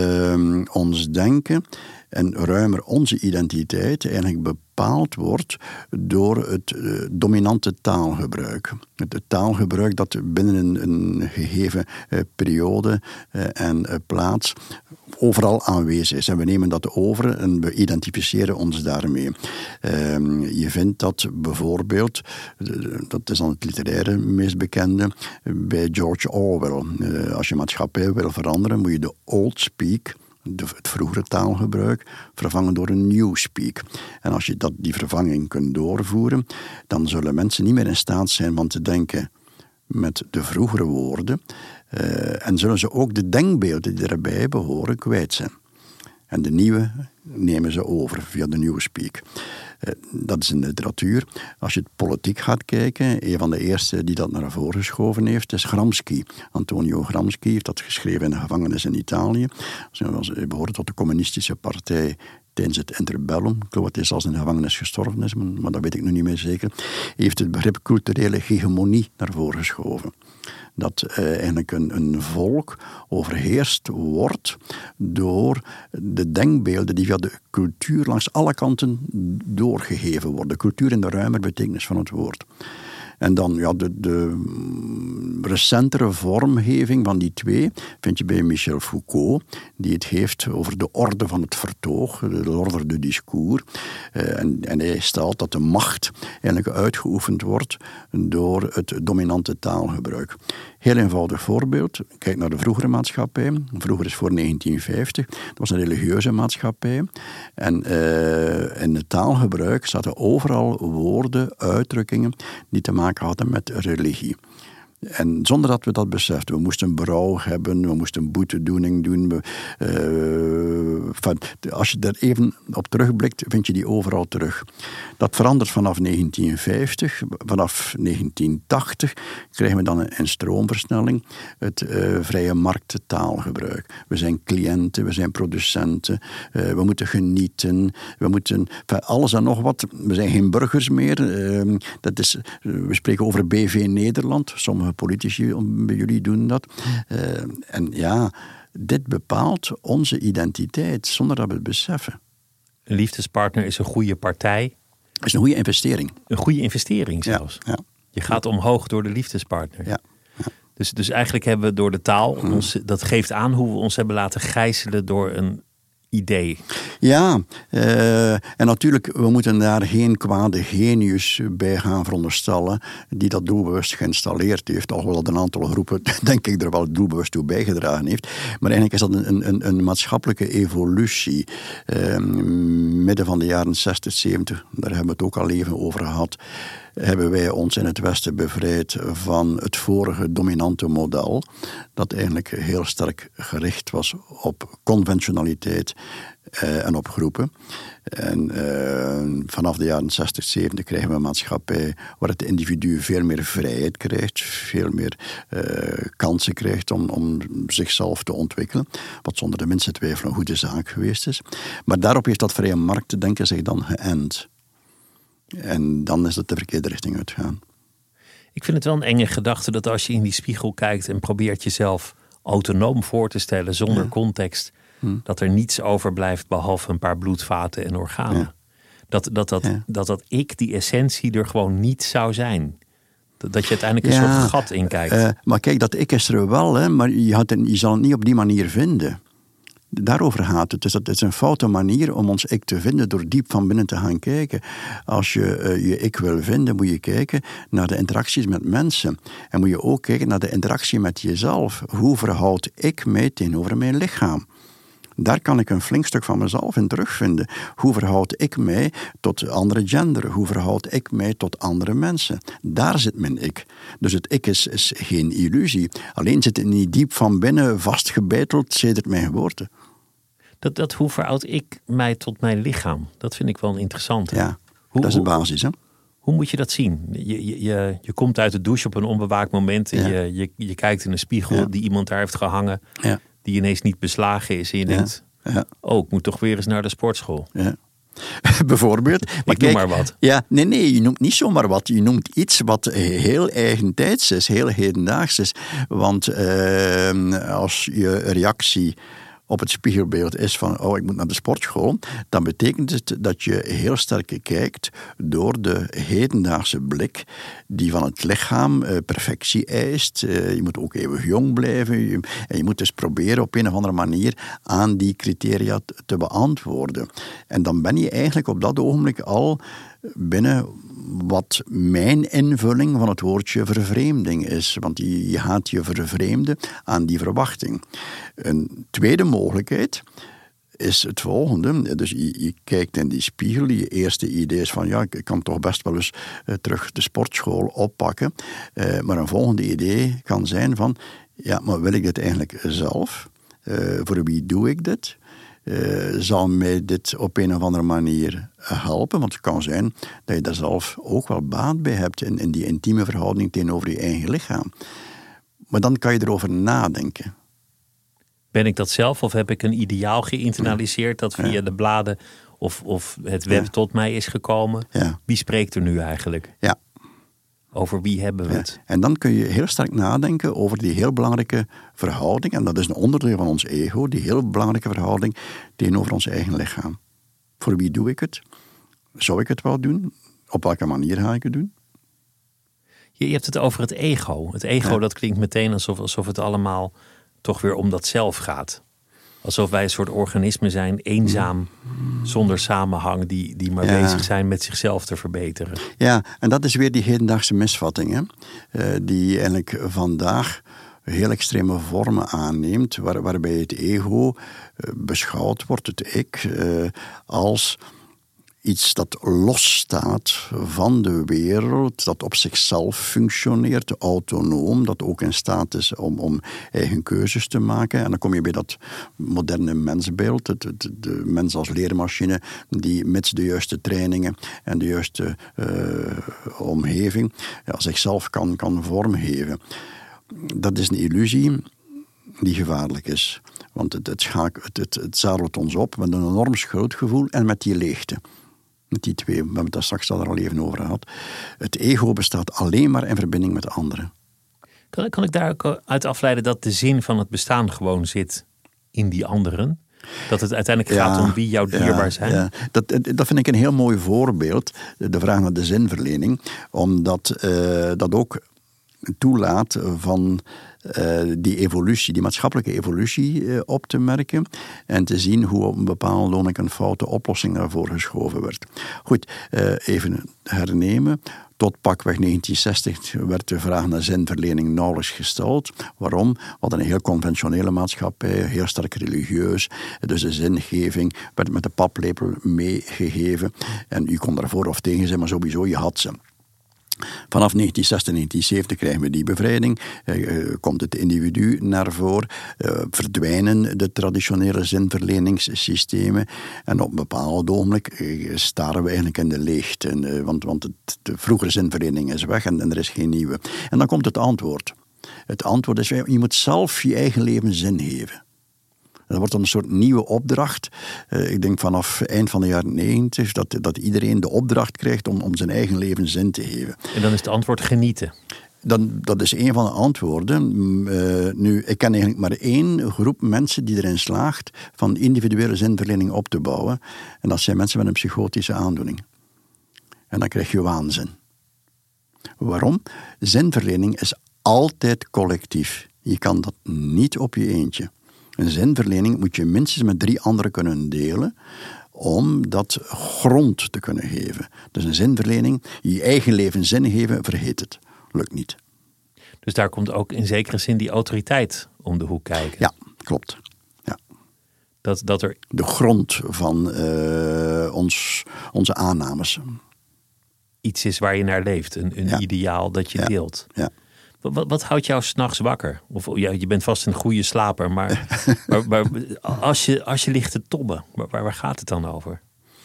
uh, ons denken en ruimer onze identiteit eigenlijk bepaald wordt door het uh, dominante taalgebruik. Het, het taalgebruik dat binnen een, een gegeven uh, periode uh, en uh, plaats overal aanwezig is. En we nemen dat over en we identificeren ons daarmee. Uh, je vindt dat bijvoorbeeld, uh, dat is dan het literaire meest bekende, bij George Orwell. Uh, als je maatschappij wil veranderen, moet je de old speak, de, het vroegere taalgebruik, vervangen door een new speak. En als je dat, die vervanging kunt doorvoeren, dan zullen mensen niet meer in staat zijn van te denken met de vroegere woorden. Uh, en zullen ze ook de denkbeelden die erbij behoren kwijt zijn. En de nieuwe nemen ze over via de newspeak. Uh, dat is in de literatuur. Als je het politiek gaat kijken, een van de eerste die dat naar voren geschoven heeft, is Gramsci. Antonio Gramsci heeft dat geschreven in de gevangenis in Italië. Hij behoorde tot de communistische partij tijdens het interbellum. Ik geloof dat hij zelfs in de gevangenis gestorven is, maar dat weet ik nu niet meer zeker. Hij heeft het begrip culturele hegemonie naar voren geschoven. Dat uh, eigenlijk een, een volk overheerst wordt door de denkbeelden die via de cultuur langs alle kanten doorgegeven worden. Cultuur in de ruimer betekenis van het woord. En dan ja, de, de recentere vormgeving van die twee vind je bij Michel Foucault, die het heeft over de orde van het vertoog, de orde du discours. Uh, en, en hij stelt dat de macht eigenlijk uitgeoefend wordt door het dominante taalgebruik. Heel eenvoudig voorbeeld. Kijk naar de vroegere maatschappij. Vroeger is voor negentien vijftig. Dat was een religieuze maatschappij. En uh, in het taalgebruik zaten overal woorden, uitdrukkingen die te maken hadden met religie. En zonder dat we dat beseften. We moesten berouw hebben, we moesten boetedoening doen. We, uh, van, als je er even op terugblikt, vind je die overal terug. Dat verandert vanaf negentien vijftig. Vanaf negentien tachtig krijgen we dan een, een stroomversnelling. Het uh, vrije markttaalgebruik. We zijn cliënten, we zijn producenten. Uh, we moeten genieten. We moeten van alles en nog wat. We zijn geen burgers meer. Uh, dat is, uh, we spreken over B V Nederland. Sommige politici bij jullie doen dat. Uh, en ja, dit bepaalt onze identiteit, zonder dat we het beseffen. Een liefdespartner is een goede partij. Is een goede investering. Een goede investering zelfs. Ja, ja. Je gaat omhoog door de liefdespartner. Ja, ja. Dus, dus eigenlijk hebben we door de taal, hmm. ons, dat geeft aan hoe we ons hebben laten gijzelen door een idee. Ja, uh, en natuurlijk, we moeten daar geen kwade genius bij gaan veronderstellen die dat doelbewust geïnstalleerd heeft, alhoewel dat een aantal groepen, denk ik, er wel doelbewust toe bijgedragen heeft. Maar eigenlijk is dat een, een, een maatschappelijke evolutie. Uh, midden van de jaren zestig, zeventig, daar hebben we het ook al even over gehad, hebben wij ons in het Westen bevrijd van het vorige dominante model, dat eigenlijk heel sterk gericht was op conventionaliteit uh, en op groepen. En uh, vanaf de jaren zestig, zeventig krijgen we een maatschappij waar het individu veel meer vrijheid krijgt, veel meer uh, kansen krijgt om, om zichzelf te ontwikkelen, wat zonder de minste twijfel een goede zaak geweest is. Maar daarop heeft dat vrije marktdenken zich dan geënt. En dan is het de verkeerde richting uitgaan. Ik vind het wel een enge gedachte dat als je in die spiegel kijkt en probeert jezelf autonoom voor te stellen zonder ja. context, Hm. Dat er niets overblijft behalve een paar bloedvaten en organen. Ja. Dat, dat, dat, ja. dat dat ik, die essentie, er gewoon niet zou zijn. Dat, dat je uiteindelijk een ja, soort gat in kijkt. Uh, maar kijk, dat ik is er wel, hè, maar je, had het, je zal het niet op die manier vinden. Daarover gaat het. Dus dat is een foute manier om ons ik te vinden door diep van binnen te gaan kijken. Als je uh, je ik wil vinden, moet je kijken naar de interacties met mensen. En moet je ook kijken naar de interactie met jezelf. Hoe verhoud ik mij tegenover mijn lichaam? Daar kan ik een flink stuk van mezelf in terugvinden. Hoe verhoud ik mij tot andere genderen? Hoe verhoud ik mij tot andere mensen? Daar zit mijn ik. Dus het ik is, is geen illusie. Alleen zit het niet diep van binnen vastgebeiteld sedert mijn geboorte. Dat, dat hoe verhoud ik mij tot mijn lichaam? Dat vind ik wel interessant. Ja, hoe, dat is de basis, hè? Hoe moet je dat zien? Je, je, je, je komt uit de douche op een onbewaakt moment. En ja. je, je, je kijkt in een spiegel ja. die iemand daar heeft gehangen. Ja. Die ineens niet beslagen is. En je ja. denkt, ja. oh, ik moet toch weer eens naar de sportschool. Ja. Bijvoorbeeld. Maar ik kijk, noem maar wat. Ja, nee, nee, je noemt niet zomaar wat. Je noemt iets wat heel eigentijds is, heel hedendaags is. Want uh, als je reactie op het spiegelbeeld is van, oh, ik moet naar de sportschool, dan betekent het dat je heel sterk kijkt door de hedendaagse blik die van het lichaam uh, perfectie eist. Uh, je moet ook eeuwig jong blijven. Je, en je moet dus proberen op een of andere manier aan die criteria t- te beantwoorden. En dan ben je eigenlijk op dat ogenblik al binnen wat mijn invulling van het woordje vervreemding is. Want je, je gaat je vervreemden aan die verwachting. Een tweede mogelijkheid is het volgende. Dus je, je kijkt in die spiegel, je eerste idee is van, ja, ik kan toch best wel eens uh, terug de sportschool oppakken. Uh, maar een volgende idee kan zijn van, ja, maar wil ik dit eigenlijk zelf? Uh, voor wie doe ik dit? Uh, zal mij dit op een of andere manier helpen? Want het kan zijn dat je daar zelf ook wel baat bij hebt in, in die intieme verhouding tegenover je eigen lichaam. Maar dan kan je erover nadenken. Ben ik dat zelf of heb ik een ideaal geïnternaliseerd dat via ja. de bladen of, of het web ja. tot mij is gekomen? Ja. Wie spreekt er nu eigenlijk? Ja. Over wie hebben we het? Ja. En dan kun je heel sterk nadenken over die heel belangrijke verhouding. En dat is een onderdeel van ons ego. Die heel belangrijke verhouding tegenover ons eigen lichaam. Voor wie doe ik het? Zou ik het wel doen? Op welke manier ga ik het doen? Je, je hebt het over het ego. Het ego, ja. dat klinkt meteen alsof, alsof het allemaal toch weer om dat zelf gaat. Alsof wij een soort organismen zijn, eenzaam, zonder samenhang, die, die maar ja. bezig zijn met zichzelf te verbeteren. Ja, en dat is weer die hedendaagse misvatting, hè? Uh, die eigenlijk vandaag heel extreme vormen aanneemt, waar, waarbij het ego uh, beschouwd wordt, het ik, uh, als iets dat losstaat van de wereld, dat op zichzelf functioneert, autonoom, dat ook in staat is om, om eigen keuzes te maken. En dan kom je bij dat moderne mensbeeld, het, het, de mens als leermachine, die mits de juiste trainingen en de juiste uh, omgeving ja, zichzelf kan, kan vormgeven. Dat is een illusie die gevaarlijk is. Want het, het, schaak, het, het, het zadelt ons op met een enorm schuldgevoel en met die leegte. Met die twee, we hebben het daar straks al er al even over gehad. Het ego bestaat alleen maar in verbinding met anderen. Kan, kan ik daar ook uit afleiden dat de zin van het bestaan gewoon zit in die anderen? Dat het uiteindelijk gaat ja, om wie jou dierbaar ja, zijn? Ja. Dat, dat vind ik een heel mooi voorbeeld, de vraag naar de zinverlening. Omdat uh, dat ook toelaat van uh, die evolutie, die maatschappelijke evolutie uh, op te merken en te zien hoe op een bepaalde ogenblik een foute oplossing daarvoor geschoven werd. Goed, uh, even hernemen. Tot pakweg negentien zestig werd de vraag naar zinverlening nauwelijks gesteld. Waarom? We hadden een heel conventionele maatschappij, heel sterk religieus. Dus de zingeving werd met de paplepel meegegeven. En u kon daarvoor of tegen zijn, maar sowieso, je had ze. Vanaf negentien zestig, negentien zeventig krijgen we die bevrijding, uh, komt het individu naar voren, uh, verdwijnen de traditionele zinverleningssystemen en op een bepaald ogenblik uh, staren we eigenlijk in de leegte, uh, want, want het, de vroegere zinverlening is weg en, en er is geen nieuwe. En dan komt het antwoord. Het antwoord is, je moet zelf je eigen leven zin geven. Dat wordt dan een soort nieuwe opdracht. Uh, ik denk vanaf eind van de jaren negentig dat, dat iedereen de opdracht krijgt om, om zijn eigen leven zin te geven. En dan is het antwoord genieten. Dan, dat is een van de antwoorden. Uh, nu, ik ken eigenlijk maar één groep mensen die erin slaagt van individuele zinverlening op te bouwen. En dat zijn mensen met een psychotische aandoening. En dan krijg je waanzin. Waarom? Zinverlening is altijd collectief. Je kan dat niet op je eentje. Een zinverlening moet je minstens met drie anderen kunnen delen om dat grond te kunnen geven. Dus een zinverlening, je eigen leven zin geven, vergeet het. Lukt niet. Dus daar komt ook in zekere zin die autoriteit om de hoek kijken. Ja, klopt. Ja. Dat, dat er... De grond van uh, ons, onze aannames. Iets is waar je naar leeft. Een, een ja. ideaal dat je ja. deelt. Ja. Wat, wat houdt jou 's nachts wakker? Of ja, je bent vast een goede slaper. Maar, maar, maar als, je, als je ligt te tobben, waar, waar gaat het dan over?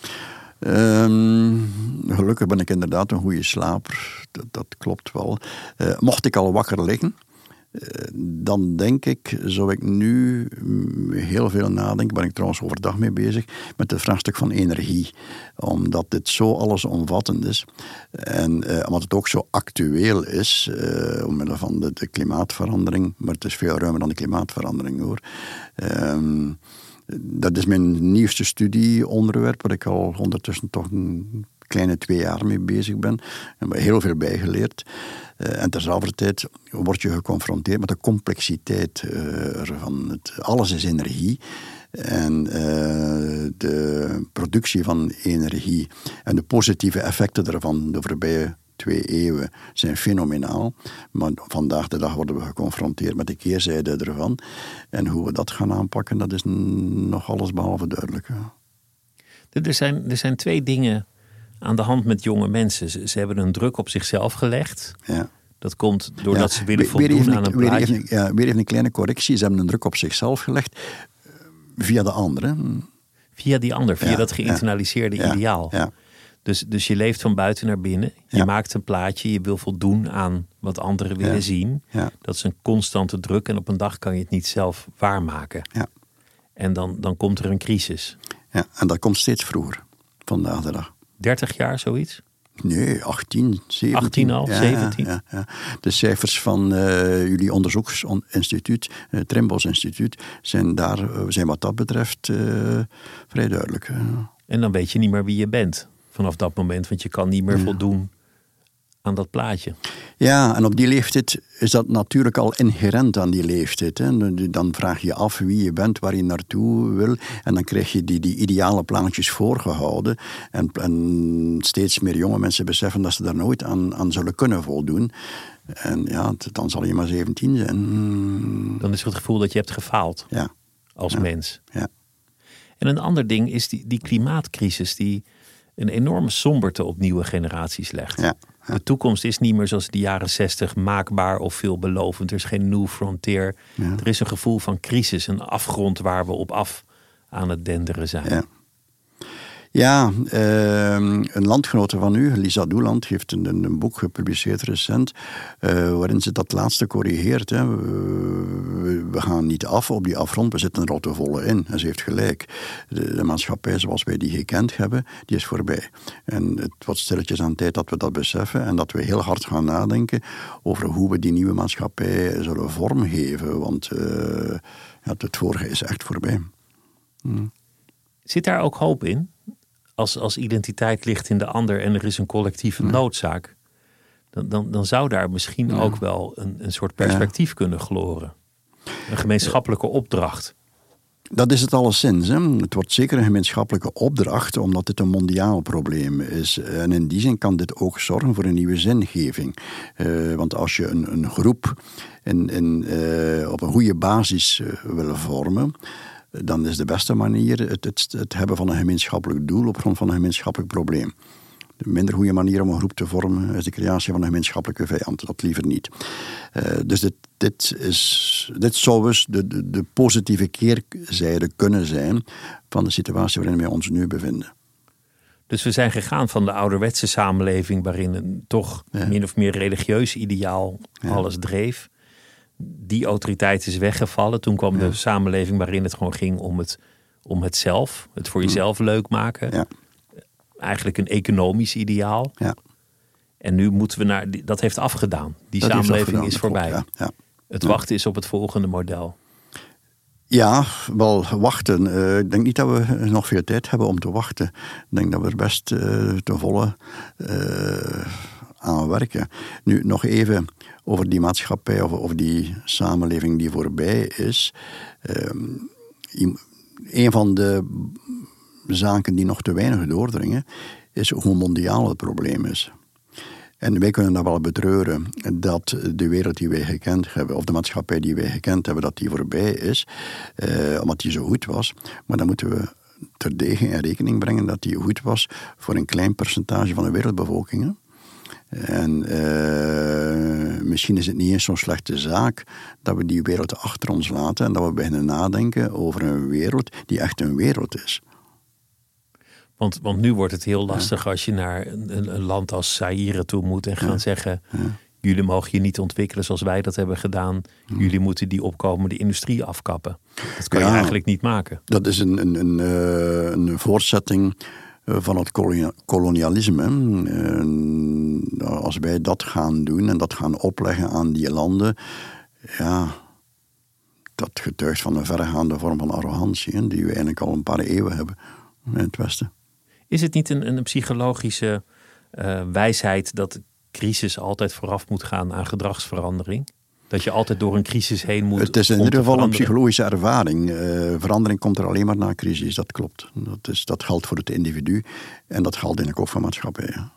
Um, gelukkig ben ik inderdaad een goede slaper. Dat, dat klopt wel. Uh, mocht ik al wakker liggen, uh, dan denk ik, zou ik nu heel veel nadenken, ben ik trouwens overdag mee bezig, met het vraagstuk van energie. Omdat dit zo allesomvattend is. En uh, omdat het ook zo actueel is, uh, omwille van de, de klimaatverandering. Maar het is veel ruimer dan de klimaatverandering, hoor. Um, Dat is mijn nieuwste studieonderwerp, waar ik al ondertussen toch een kleine twee jaar mee bezig ben. En heb heel veel bijgeleerd. Uh, en terzelfde tijd word je geconfronteerd met de complexiteit uh, ervan. Het, alles is energie. En uh, de productie van energie en de positieve effecten daarvan de voorbije twee eeuwen zijn fenomenaal. Maar vandaag de dag worden we geconfronteerd met de keerzijde ervan. En hoe we dat gaan aanpakken, dat is nog allesbehalve duidelijk. Er zijn, er zijn twee dingen aan de hand met jonge mensen. Ze, ze hebben een druk op zichzelf gelegd. Ja. Dat komt doordat ja, ze willen weer, voldoen weer aan een weer plaatje. Even, ja, weer even een kleine correctie. Ze hebben een druk op zichzelf gelegd via de anderen. Via die ander, via ja, dat geïnternaliseerde ja, ideaal. Ja. Dus, dus je leeft van buiten naar binnen. Je ja. maakt een plaatje. Je wil voldoen aan wat anderen willen ja. zien. Ja. Dat is een constante druk. En op een dag kan je het niet zelf waarmaken. Ja. En dan, dan komt er een crisis. Ja, en dat komt steeds vroeger. Vandaag de dag. dertig jaar, zoiets? Nee, achttien, zeventien. achttien al, ja, zeventien? Ja, ja. De cijfers van uh, jullie onderzoeksinstituut, het uh, Trimbos Instituut, zijn, daar, uh, zijn wat dat betreft uh, vrij duidelijk. Uh. En dan weet je niet meer wie je bent vanaf dat moment. Want je kan niet meer ja. voldoen aan dat plaatje. Ja, en op die leeftijd is dat natuurlijk al inherent aan die leeftijd. Hè. Dan vraag je af wie je bent, waar je naartoe wil. En dan krijg je die, die ideale plaatjes voorgehouden. En, en steeds meer jonge mensen beseffen dat ze daar nooit aan, aan zullen kunnen voldoen. En ja, dan zal je maar zeventien zijn. Hmm. Dan is het gevoel dat je hebt gefaald ja. als ja. mens. Ja. En een ander ding is die, die klimaatcrisis die een enorme somberte op nieuwe generaties legt. Ja. Ja. De toekomst is niet meer zoals de jaren zestig maakbaar of veelbelovend. Er is geen new frontier. Ja. Er is een gevoel van crisis, een afgrond waar we op af aan het denderen zijn. Ja, ja uh, een landgenote van u, Lisa Doeland, heeft een, een boek gepubliceerd recent, uh, waarin ze dat laatste corrigeert. Hè. We, we gaan niet af op die afgrond, we zitten er al te volle in. En ze heeft gelijk. De, de maatschappij zoals wij die gekend hebben, die is voorbij. En het wordt stilletjes aan tijd dat we dat beseffen en dat we heel hard gaan nadenken over hoe we die nieuwe maatschappij zullen vormgeven. Want uh, ja, het vorige is echt voorbij. Hmm. Zit daar ook hoop in? Als, als identiteit ligt in de ander en er is een collectieve ja. noodzaak, dan, dan, dan zou daar misschien ja. ook wel een, een soort perspectief ja. kunnen gloren. Een gemeenschappelijke opdracht. Dat is het alleszins. Hè. Het wordt zeker een gemeenschappelijke opdracht, omdat dit een mondiaal probleem is. En in die zin kan dit ook zorgen voor een nieuwe zingeving. Uh, want als je een, een groep in, in, uh, op een goede basis uh, wil vormen, dan is de beste manier het, het, het hebben van een gemeenschappelijk doel op grond van een gemeenschappelijk probleem. De minder goede manier om een groep te vormen is de creatie van een gemeenschappelijke vijand. Dat liever niet. Uh, dus dit, dit, is, dit zou dus de, de, de positieve keerzijde kunnen zijn van de situatie waarin wij ons nu bevinden. Dus we zijn gegaan van de ouderwetse samenleving waarin een toch ja. min of meer religieus ideaal ja. alles dreef. Die autoriteit is weggevallen. Toen kwam ja. de samenleving waarin het gewoon ging om het, om het zelf. Het voor jezelf leuk maken. Ja. Eigenlijk een economisch ideaal. Ja. En nu moeten we naar... Dat heeft afgedaan. Die dat samenleving afgedaan, is voorbij. Klopt, ja, ja. Het ja. wachten is op het volgende model. Ja, wel wachten. Uh, ik denk niet dat we nog veel tijd hebben om te wachten. Ik denk dat we er best uh, ten volle uh, aan werken. Nu, nog even over die maatschappij of over die samenleving die voorbij is. Um, een van de zaken die nog te weinig doordringen, is hoe mondiaal het probleem is. En wij kunnen dat wel betreuren, dat de wereld die wij gekend hebben, of de maatschappij die wij gekend hebben, dat die voorbij is, eh, omdat die zo goed was. Maar dan moeten we terdege in rekening brengen dat die goed was voor een klein percentage van de wereldbevolking. Hè? En uh, misschien is het niet eens zo'n slechte zaak dat we die wereld achter ons laten en dat we beginnen nadenken over een wereld die echt een wereld is. Want, want nu wordt het heel lastig ja. als je naar een, een land als Zaïre toe moet en gaan ja. zeggen... Ja. jullie mogen je niet ontwikkelen zoals wij dat hebben gedaan. Ja. Jullie moeten die opkomende industrie afkappen. Dat kan ja, je eigenlijk niet maken. Dat is een, een, een, een voortzetting van het kolonialisme. En als wij dat gaan doen en dat gaan opleggen aan die landen... ja, dat getuigt van een verregaande vorm van arrogantie... Hè, die we eigenlijk al een paar eeuwen hebben in het Westen. Is het niet een, een psychologische uh, wijsheid dat crisis altijd vooraf moet gaan aan gedragsverandering? Dat je altijd door een crisis heen moet. Het is in ieder geval een psychologische ervaring. Uh, verandering komt er alleen maar na crisis, dat klopt. Dat, is, dat geldt voor het individu en dat geldt eigenlijk ook voor maatschappijen.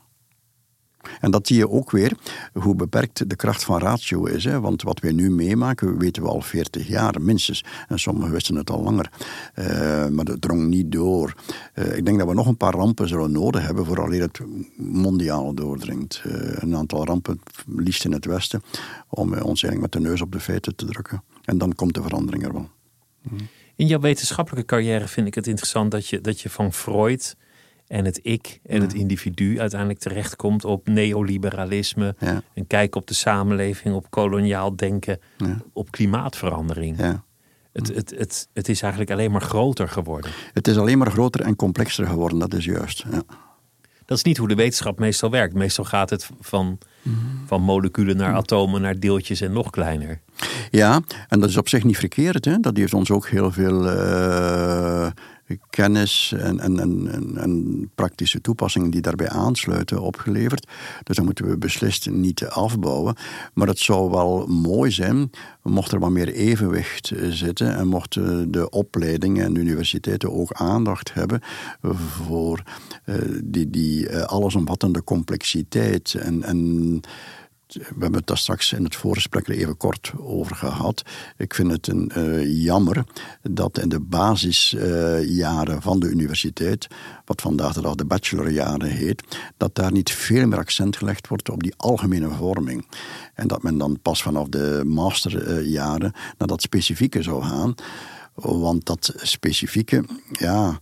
En dat zie je ook weer, hoe beperkt de kracht van ratio is. Hè? Want wat wij nu meemaken, weten we al veertig jaar minstens. En sommigen wisten het al langer. Uh, maar dat drong niet door. Uh, ik denk dat we nog een paar rampen zullen nodig hebben, vooraleer het mondiaal doordringt. Uh, een aantal rampen, liefst in het Westen, om uh, ons eigenlijk met de neus op de feiten te drukken. En dan komt de verandering er wel. Mm. In jouw wetenschappelijke carrière vind ik het interessant dat je, dat je van Freud... en het ik en ja. het individu uiteindelijk terechtkomt op neoliberalisme. Ja. Een kijk op de samenleving, op koloniaal denken, ja. op klimaatverandering. Ja. Het, het, het, het is eigenlijk alleen maar groter geworden. Het is alleen maar groter en complexer geworden, dat is juist. Ja. Dat is niet hoe de wetenschap meestal werkt. Meestal gaat het van, mm-hmm. van moleculen naar atomen, naar deeltjes en nog kleiner. Ja, en dat is op zich niet verkeerd. Hè? Dat heeft ons ook heel veel... Uh, kennis en, en, en, en praktische toepassingen die daarbij aansluiten opgeleverd. Dus dat moeten we beslist niet afbouwen. Maar het zou wel mooi zijn, mocht er wat meer evenwicht zitten en mochten de opleidingen en de universiteiten ook aandacht hebben voor uh, die, die uh, allesomvattende complexiteit en... en we hebben het daar straks in het voorgesprek er even kort over gehad. Ik vind het een, uh, jammer dat in de basisjaren uh, van de universiteit, wat vandaag de dag de bachelorjaren heet, dat daar niet veel meer accent gelegd wordt op die algemene vorming. En dat men dan pas vanaf de masterjaren naar dat specifieke zou gaan. Want dat specifieke, ja,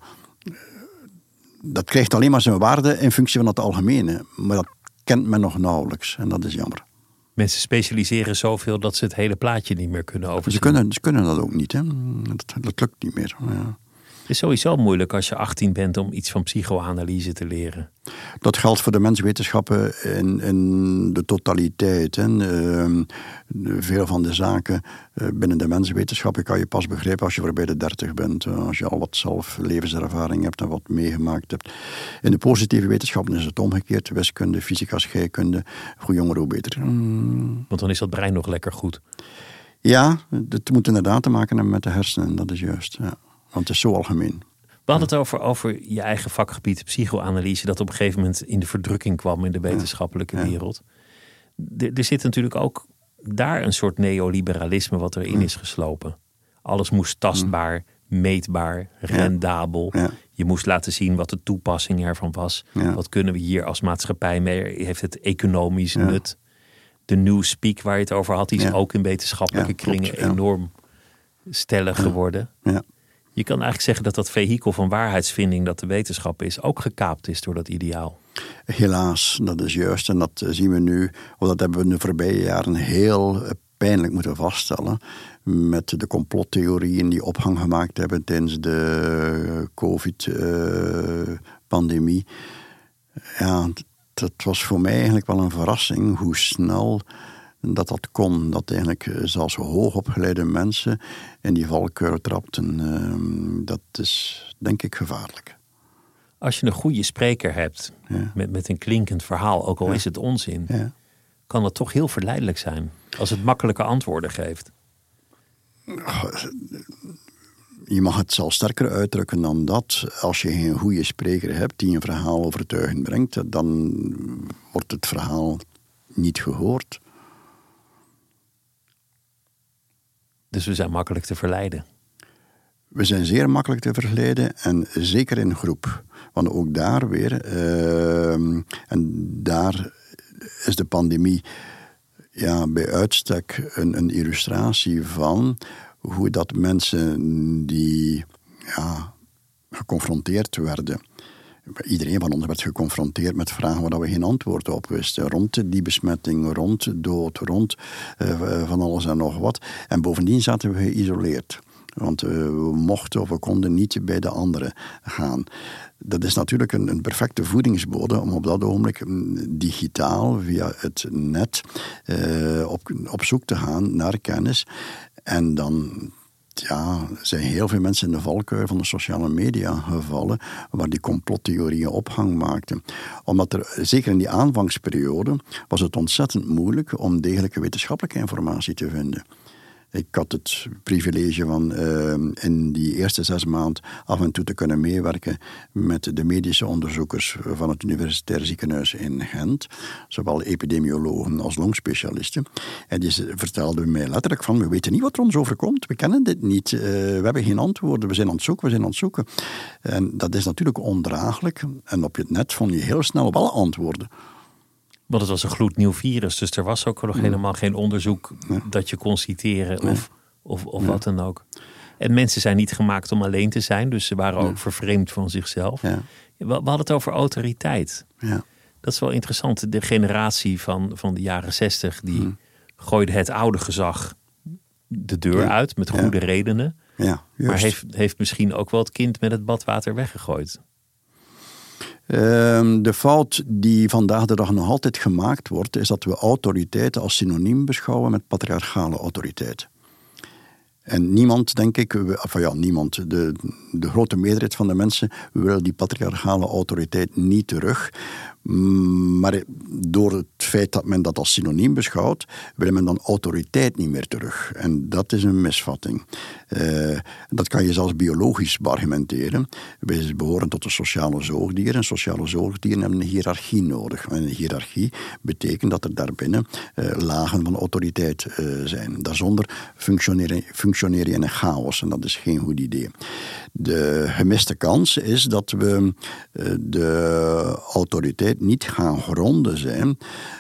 dat krijgt alleen maar zijn waarde in functie van het algemene. Maar dat kent men nog nauwelijks en dat is jammer. Mensen specialiseren zoveel dat ze het hele plaatje niet meer kunnen overzien. Ze kunnen, ze kunnen dat ook niet, hè. Dat, dat lukt niet meer. Ja. Het is sowieso moeilijk als je achttien bent om iets van psychoanalyse te leren. Dat geldt voor de menswetenschappen in, in de totaliteit. Hè. Uh, veel van de zaken uh, binnen de menswetenschappen kan je pas begrijpen als je voorbij de dertig bent. Uh, als je al wat zelf levenservaring hebt en wat meegemaakt hebt. In de positieve wetenschappen is het omgekeerd. Wiskunde, fysica, scheikunde. Hoe jonger, hoe beter. Mm. Want dan is dat brein nog lekker goed. Ja, het moet inderdaad te maken hebben met de hersenen. Dat is juist, ja. Want het is zo algemeen. We hadden het over, over je eigen vakgebied, psychoanalyse, dat op een gegeven moment in de verdrukking kwam in de wetenschappelijke ja, ja. wereld. Er, er zit natuurlijk ook daar een soort neoliberalisme wat erin ja. is geslopen. Alles moest tastbaar, meetbaar, rendabel. Ja. Ja. Je moest laten zien wat de toepassing ervan was. Ja. Wat kunnen we hier als maatschappij mee? Heeft het economisch ja. nut? De Newspeak waar je het over had, die is ja. ook in wetenschappelijke ja, kringen klopt, ja. enorm stellig ja. geworden. Ja. Je kan eigenlijk zeggen dat dat vehikel van waarheidsvinding dat de wetenschap is, ook gekaapt is door dat ideaal. Helaas, dat is juist. En dat zien we nu, of dat hebben we in de voorbije jaren heel pijnlijk moeten vaststellen. Met de complottheorieën die opgang gemaakt hebben tijdens de COVID-pandemie. Uh, ja, het was voor mij eigenlijk wel een verrassing hoe snel dat dat kon. Dat eigenlijk zelfs hoogopgeleide mensen in die valkuil trapten. Uh, dat is denk ik gevaarlijk. Als je een goede spreker hebt, ja. met, met een klinkend verhaal, ook al ja. is het onzin, ja. kan dat toch heel verleidelijk zijn als het makkelijke antwoorden geeft. Je mag het zelfs sterker uitdrukken dan dat. Als je geen goede spreker hebt die een verhaal overtuigend brengt, dan wordt het verhaal niet gehoord. Dus we zijn makkelijk te verleiden. We zijn zeer makkelijk te verleiden en zeker in groep. Want ook daar weer, uh, en daar is de pandemie ja, bij uitstek een, een illustratie van hoe dat mensen die ja, geconfronteerd werden. Iedereen van ons werd geconfronteerd met vragen waar we geen antwoord op wisten. Rond die besmetting, rond dood, rond uh, van alles en nog wat. En bovendien zaten we geïsoleerd. Want uh, we mochten of we konden niet bij de anderen gaan. Dat is natuurlijk een, een perfecte voedingsbode om op dat ogenblik digitaal, via het net, uh, op, op zoek te gaan naar kennis. En dan ja, zijn heel veel mensen in de valkuil van de sociale media gevallen, waar die complottheorieën ophang maakten. Omdat er, zeker in die aanvangsperiode, was het ontzettend moeilijk om degelijke wetenschappelijke informatie te vinden. Ik had het privilege van uh, in die eerste zes maanden af en toe te kunnen meewerken met de medische onderzoekers van het Universitair Ziekenhuis in Gent, zowel epidemiologen als longspecialisten. En die vertelden mij letterlijk van, we weten niet wat er ons overkomt, we kennen dit niet, uh, we hebben geen antwoorden, we zijn aan het zoeken, we zijn aan het zoeken. En dat is natuurlijk ondraaglijk. En op het net vond je heel snel wel antwoorden. Want het was een gloednieuw virus, dus er was ook nog ja. helemaal geen onderzoek ja. dat je kon citeren nee. of, of, of ja. wat dan ook. En mensen zijn niet gemaakt om alleen te zijn, dus ze waren ja. ook vervreemd van zichzelf. Ja. We, we hadden het over autoriteit. Ja. Dat is wel interessant. De generatie van, van de jaren zestig, die hmm. gooide het oude gezag de deur ja. uit met goede ja. redenen. Ja, maar heeft, heeft misschien ook wel het kind met het badwater weggegooid. Uh, de fout die vandaag de dag nog altijd gemaakt wordt, is dat we autoriteit als synoniem beschouwen met patriarchale autoriteit. En niemand, denk ik, enfin ja, niemand, de, de grote meerderheid van de mensen wil die patriarchale autoriteit niet terug. Maar door het feit dat men dat als synoniem beschouwt, wil men dan autoriteit niet meer terug. En dat is een misvatting. Uh, dat kan je zelfs biologisch beargumenteren. Wij behoren tot de sociale zoogdieren. En sociale zoogdieren hebben een hiërarchie nodig. En een hiërarchie betekent dat er daarbinnen uh, lagen van autoriteit uh, zijn. Daarzonder functioneer, functioneer je in een chaos. En dat is geen goed idee. De gemiste kans is dat we uh, de autoriteit niet gaan gronden zijn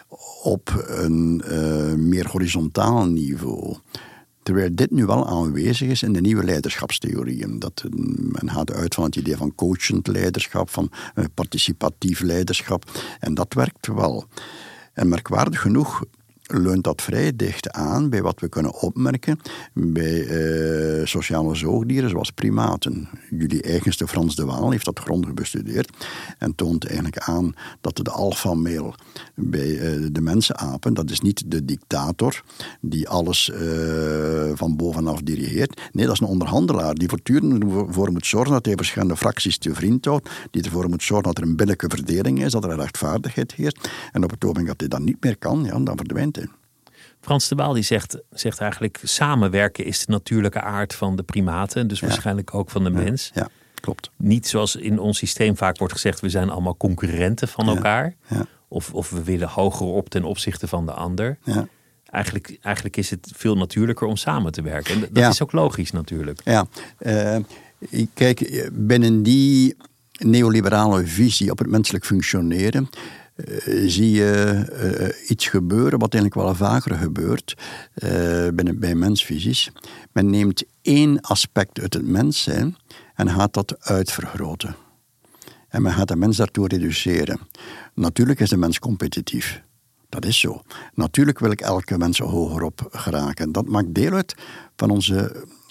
op een uh, meer horizontaal niveau. Terwijl dit nu wel aanwezig is in de nieuwe leiderschapstheorieën. Dat, men gaat uit van het idee van coachend leiderschap, van uh, participatief leiderschap. En dat werkt wel. En merkwaardig genoeg leunt dat vrij dicht aan bij wat we kunnen opmerken bij uh, sociale zoogdieren zoals primaten. Jullie eigenste Frans de Waal heeft dat grondig bestudeerd en toont eigenlijk aan dat de alpha-male bij uh, de mensenapen, dat is niet de dictator die alles uh, van bovenaf dirigeert. Nee, dat is een onderhandelaar die voortdurend ervoor moet zorgen dat hij verschillende fracties te vriend houdt, die ervoor moet zorgen dat er een billijke verdeling is, dat er rechtvaardigheid heerst. En op het ogenblik dat hij dat niet meer kan, ja, dan verdwijnt hij. Frans de Waal die zegt, zegt eigenlijk, samenwerken is de natuurlijke aard van de primaten. Dus ja. waarschijnlijk ook van de ja. mens. Ja, klopt. Niet zoals in ons systeem vaak wordt gezegd, we zijn allemaal concurrenten van ja. elkaar. Ja. Of, of we willen hoger op ten opzichte van de ander. Ja. Eigenlijk, eigenlijk is het veel natuurlijker om samen te werken. En dat ja. is ook logisch natuurlijk. Ja, uh, kijk, binnen die neoliberale visie op het menselijk functioneren Uh, zie je uh, iets gebeuren wat eigenlijk wel vaker gebeurt uh, binnen, bij mensvisies. Men neemt één aspect uit het mens zijn en gaat dat uitvergroten. En men gaat de mens daartoe reduceren. Natuurlijk is de mens competitief. Dat is zo. Natuurlijk wil ik elke mens hoger op geraken. Dat maakt deel uit van onze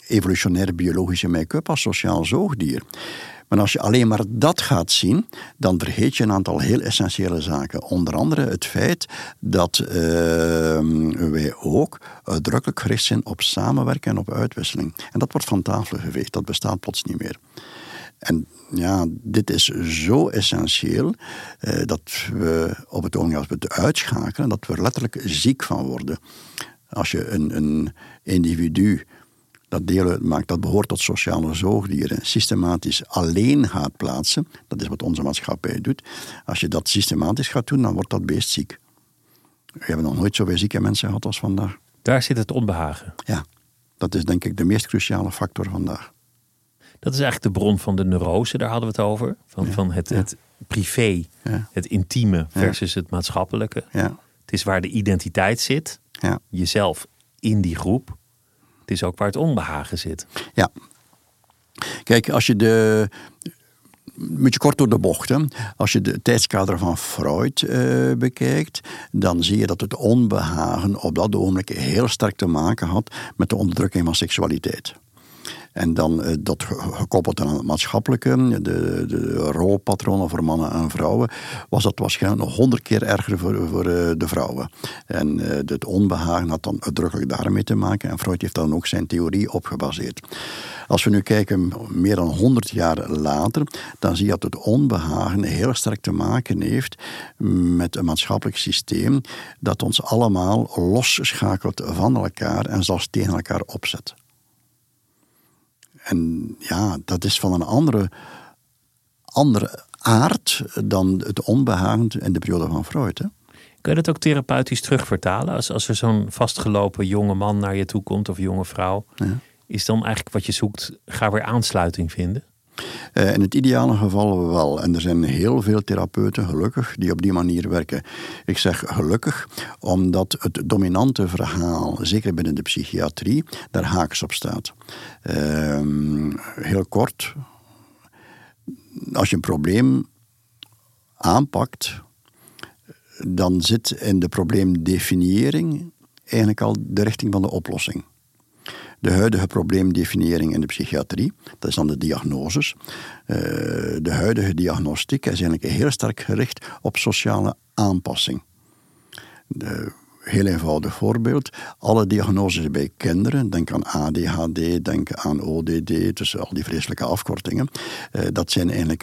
evolutionaire biologische make-up als sociaal zoogdier. Maar als je alleen maar dat gaat zien, dan vergeet je een aantal heel essentiële zaken. Onder andere het feit dat uh, wij ook uitdrukkelijk gericht zijn op samenwerken en op uitwisseling. En dat wordt van tafel geveegd, dat bestaat plots niet meer. En ja, dit is zo essentieel uh, dat we op het ogenblik, als we het uitschakelen, dat we er letterlijk ziek van worden. Als je een, een individu dat deel uitmaakt, dat behoort tot sociale zoogdieren, systematisch alleen gaat plaatsen, dat is wat onze maatschappij doet. Als je dat systematisch gaat doen, dan wordt dat beest ziek. We hebben nog nooit zoveel zieke mensen gehad als vandaag. Daar zit het onbehagen. Ja, dat is denk ik de meest cruciale factor vandaag. Dat is eigenlijk de bron van de neurose, daar hadden we het over. Van, ja, van het, ja. het privé, ja. het intieme versus ja. het maatschappelijke. Ja. Het is waar de identiteit zit, ja. jezelf in die groep. Het is ook waar het onbehagen zit. Ja. Kijk, als je de... Een beetje kort door de bocht. Hè. Als je de tijdskader van Freud uh, bekijkt, dan zie je dat het onbehagen op dat ogenblik heel sterk te maken had met de onderdrukking van seksualiteit. En dan uh, dat gekoppeld aan het maatschappelijke, de, de rolpatronen voor mannen en vrouwen, was dat waarschijnlijk nog honderd keer erger voor, voor uh, de vrouwen. En uh, het onbehagen had dan uitdrukkelijk daarmee te maken. En Freud heeft dan ook zijn theorie op gebaseerd. Als we nu kijken, meer dan honderd jaar later, dan zie je dat het onbehagen heel sterk te maken heeft met een maatschappelijk systeem dat ons allemaal losschakelt van elkaar en zelfs tegen elkaar opzet. En ja, dat is van een andere, andere aard dan het onbehagen in de periode van Freud. Hè? Kun je dat ook therapeutisch terugvertalen? Als, als er zo'n vastgelopen jonge man naar je toe komt of jonge vrouw, ja. is dan eigenlijk wat je zoekt, ga weer aansluiting vinden? Uh, in het ideale geval wel. En er zijn heel veel therapeuten, gelukkig, die op die manier werken. Ik zeg gelukkig, omdat het dominante verhaal, zeker binnen de psychiatrie, daar haaks op staat. Uh, heel kort, als je een probleem aanpakt, dan zit in de probleemdefiniëring eigenlijk al de richting van de oplossing. De huidige probleemdefiniëring in de psychiatrie, dat is dan de diagnoses. Uh, de huidige diagnostiek is eigenlijk heel sterk gericht op sociale aanpassing. De, heel eenvoudig voorbeeld, alle diagnoses bij kinderen, denk aan A D H D, denk aan O D D, dus al die vreselijke afkortingen, uh, dat zijn eigenlijk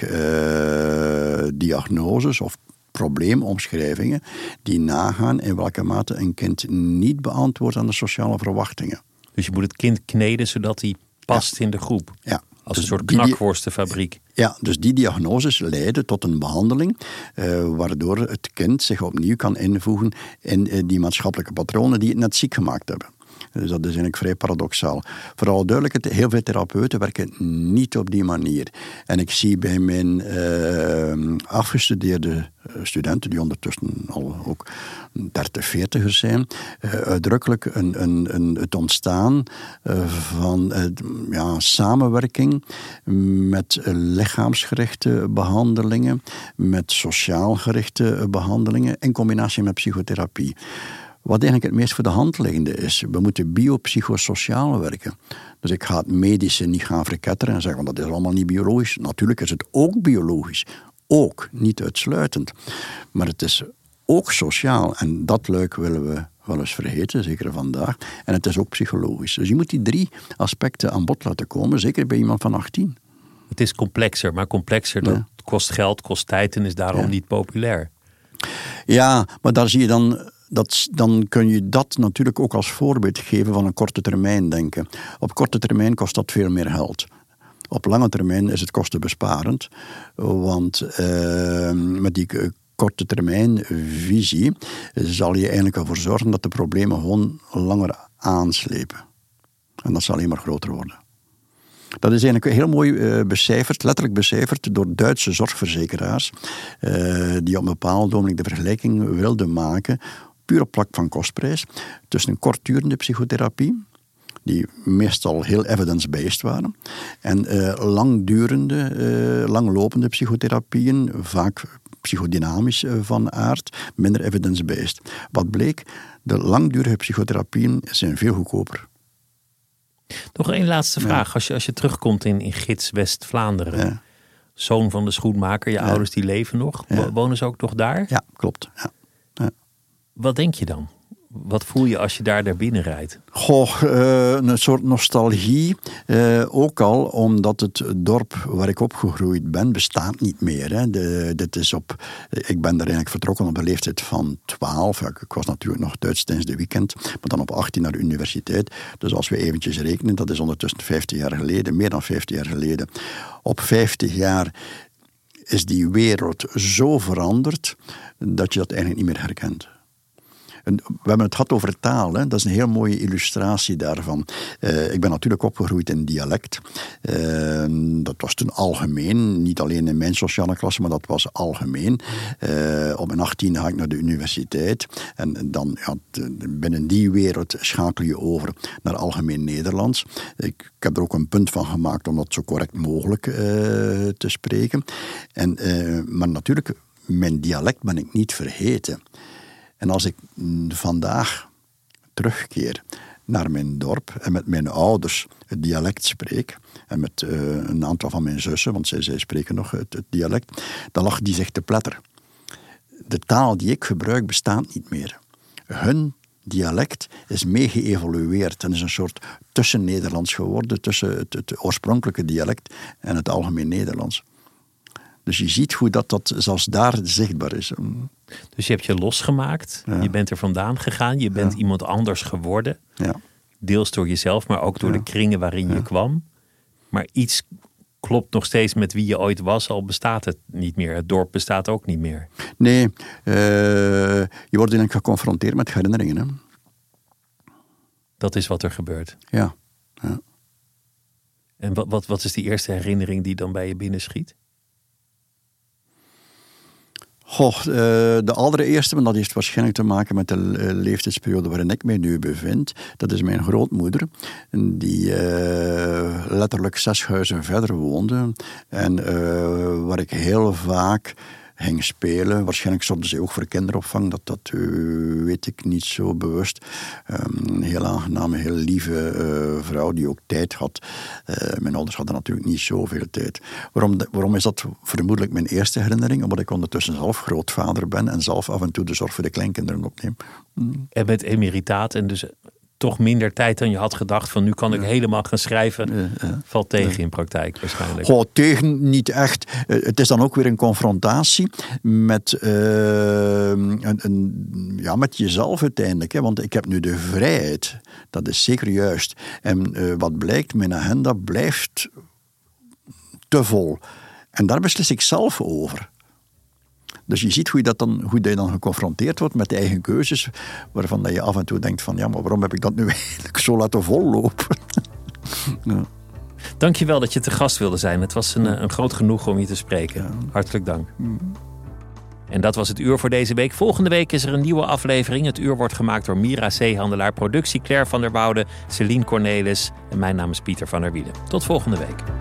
uh, diagnoses of probleemomschrijvingen die nagaan in welke mate een kind niet beantwoordt aan de sociale verwachtingen. Dus je moet het kind kneden zodat hij past ja. in de groep. Ja. Als dus een soort die, knakworstenfabriek. Ja, dus die diagnoses leiden tot een behandeling uh, waardoor het kind zich opnieuw kan invoegen in uh, die maatschappelijke patronen die het net ziek gemaakt hebben. Dus dat is eigenlijk vrij paradoxaal. Voor alle duidelijkheid, heel veel therapeuten werken niet op die manier. En ik zie bij mijn uh, afgestudeerde studenten, die ondertussen al ook dertig, veertigers zijn, uh, uitdrukkelijk een, een, een, het ontstaan uh, van uh, ja, samenwerking met lichaamsgerichte behandelingen, met sociaal gerichte behandelingen in combinatie met psychotherapie. Wat eigenlijk het meest voor de hand liggende is. We moeten biopsychosociaal werken. Dus ik ga het medische niet gaan verketteren en zeggen, want dat is allemaal niet biologisch. Natuurlijk is het ook biologisch. Ook, niet uitsluitend. Maar het is ook sociaal. En dat luik willen we wel eens vergeten, zeker vandaag. En het is ook psychologisch. Dus je moet die drie aspecten aan bod laten komen, zeker bij iemand van achttien. Het is complexer, maar complexer, dat ja. kost geld, kost tijd en is daarom ja. niet populair. Ja, maar daar zie je dan... Dat, dan kun je dat natuurlijk ook als voorbeeld geven van een korte termijn denken. Op korte termijn kost dat veel meer geld. Op lange termijn is het kostenbesparend. Want uh, met die uh, korte termijn visie zal je eigenlijk ervoor zorgen dat de problemen gewoon langer aanslepen. En dat zal alleen maar groter worden. Dat is eigenlijk heel mooi uh, becijferd, letterlijk becijferd door Duitse zorgverzekeraars, uh, die op een bepaald ogenblik de vergelijking wilden maken, puur op vlak van kostprijs, tussen een kortdurende psychotherapie, die meestal heel evidence-based waren, en uh, langdurende, uh, langlopende psychotherapieën, vaak psychodynamisch uh, van aard, minder evidence-based. Wat bleek? De langdurige psychotherapieën zijn veel goedkoper. Nog één laatste vraag. Ja. Als je, als je terugkomt in, in Gids West-Vlaanderen. Ja. Zoon van de schoenmaker. Je ja. ouders die leven nog. Ja. Wonen ze ook nog daar? Ja, klopt. Ja. Ja. Wat denk je dan? Wat voel je als je daar naar binnen rijdt? Goh, uh, een soort nostalgie. Uh, ook al omdat het dorp waar ik opgegroeid ben, bestaat niet meer. Hè. De, dit is op, ik ben daar eigenlijk vertrokken op de leeftijd van twaalf. Ik was natuurlijk nog Duits tijdens de weekend. Maar dan op achttien naar de universiteit. Dus als we eventjes rekenen, dat is ondertussen vijftig jaar geleden. Meer dan vijftig jaar geleden. Op vijftig jaar is die wereld zo veranderd dat je dat eigenlijk niet meer herkent. We hebben het gehad over taal. Hè. Dat is een heel mooie illustratie daarvan. Uh, ik ben natuurlijk opgegroeid in dialect. Uh, dat was toen algemeen. Niet alleen in mijn sociale klasse, maar dat was algemeen. Uh, op mijn achttiende ga ik naar de universiteit. En dan, ja, binnen die wereld schakel je over naar algemeen Nederlands. Ik, ik heb er ook een punt van gemaakt om dat zo correct mogelijk uh, te spreken. En, uh, maar natuurlijk, mijn dialect ben ik niet vergeten. En als ik vandaag terugkeer naar mijn dorp en met mijn ouders het dialect spreek, en met uh, een aantal van mijn zussen, want zij, zij spreken nog het, het dialect, dan lachen die zich te pletter. De taal die ik gebruik bestaat niet meer. Hun dialect is mee geëvolueerd en is een soort tussen-Nederlands geworden, tussen het, het oorspronkelijke dialect en het algemeen Nederlands. Dus je ziet hoe dat, dat zelfs daar zichtbaar is. Dus je hebt je losgemaakt. Ja. Je bent er vandaan gegaan. Je bent ja. iemand anders geworden. Ja. Deels door jezelf, maar ook door ja. de kringen waarin ja. je kwam. Maar iets klopt nog steeds met wie je ooit was. Al bestaat het niet meer. Het dorp bestaat ook niet meer. Nee. Uh, je wordt eigenlijk geconfronteerd met herinneringen. Hè? Dat is wat er gebeurt. Ja. ja. En wat, wat, wat is die eerste herinnering die dan bij je binnenschiet? Goh, de allereerste, maar dat heeft waarschijnlijk te maken met de leeftijdsperiode waarin ik mij nu bevind. Dat is mijn grootmoeder, die uh, letterlijk zes huizen verder woonde. En uh, waar ik heel vaak ging spelen. Waarschijnlijk zorgde ze ook voor kinderopvang. Dat, dat uh, weet ik niet zo bewust. Um, een heel aangename, heel lieve uh, vrouw die ook tijd had. Uh, mijn ouders hadden natuurlijk niet zoveel tijd. Waarom, waarom is dat vermoedelijk mijn eerste herinnering? Omdat ik ondertussen zelf grootvader ben en zelf af en toe de zorg voor de kleinkinderen opneem. Mm. En met emeritaat en dus toch minder tijd dan je had gedacht van nu kan ik ja. helemaal gaan schrijven. Ja, ja. Valt tegen ja. in praktijk waarschijnlijk. Goh, tegen niet echt. Uh, het is dan ook weer een confrontatie met, uh, een, een, ja, met jezelf uiteindelijk. Hè? Want ik heb nu de vrijheid. Dat is zeker juist. En uh, wat blijkt, mijn agenda blijft te vol. En daar beslis ik zelf over. Dus je ziet hoe je, dat dan, hoe je dan geconfronteerd wordt met de eigen keuzes, waarvan dat je af en toe denkt van, ja, maar waarom heb ik dat nu eigenlijk zo laten vollopen? ja. Dank je wel dat je te gast wilde zijn. Het was een, een groot genoegen om je te spreken. Ja. Hartelijk dank. Mm. En dat was het uur voor deze week. Volgende week is er een nieuwe aflevering. Het uur wordt gemaakt door Mira Zeehandelaar, productie Claire van der Woude, Celine Cornelis en mijn naam is Pieter van der Wielen. Tot volgende week.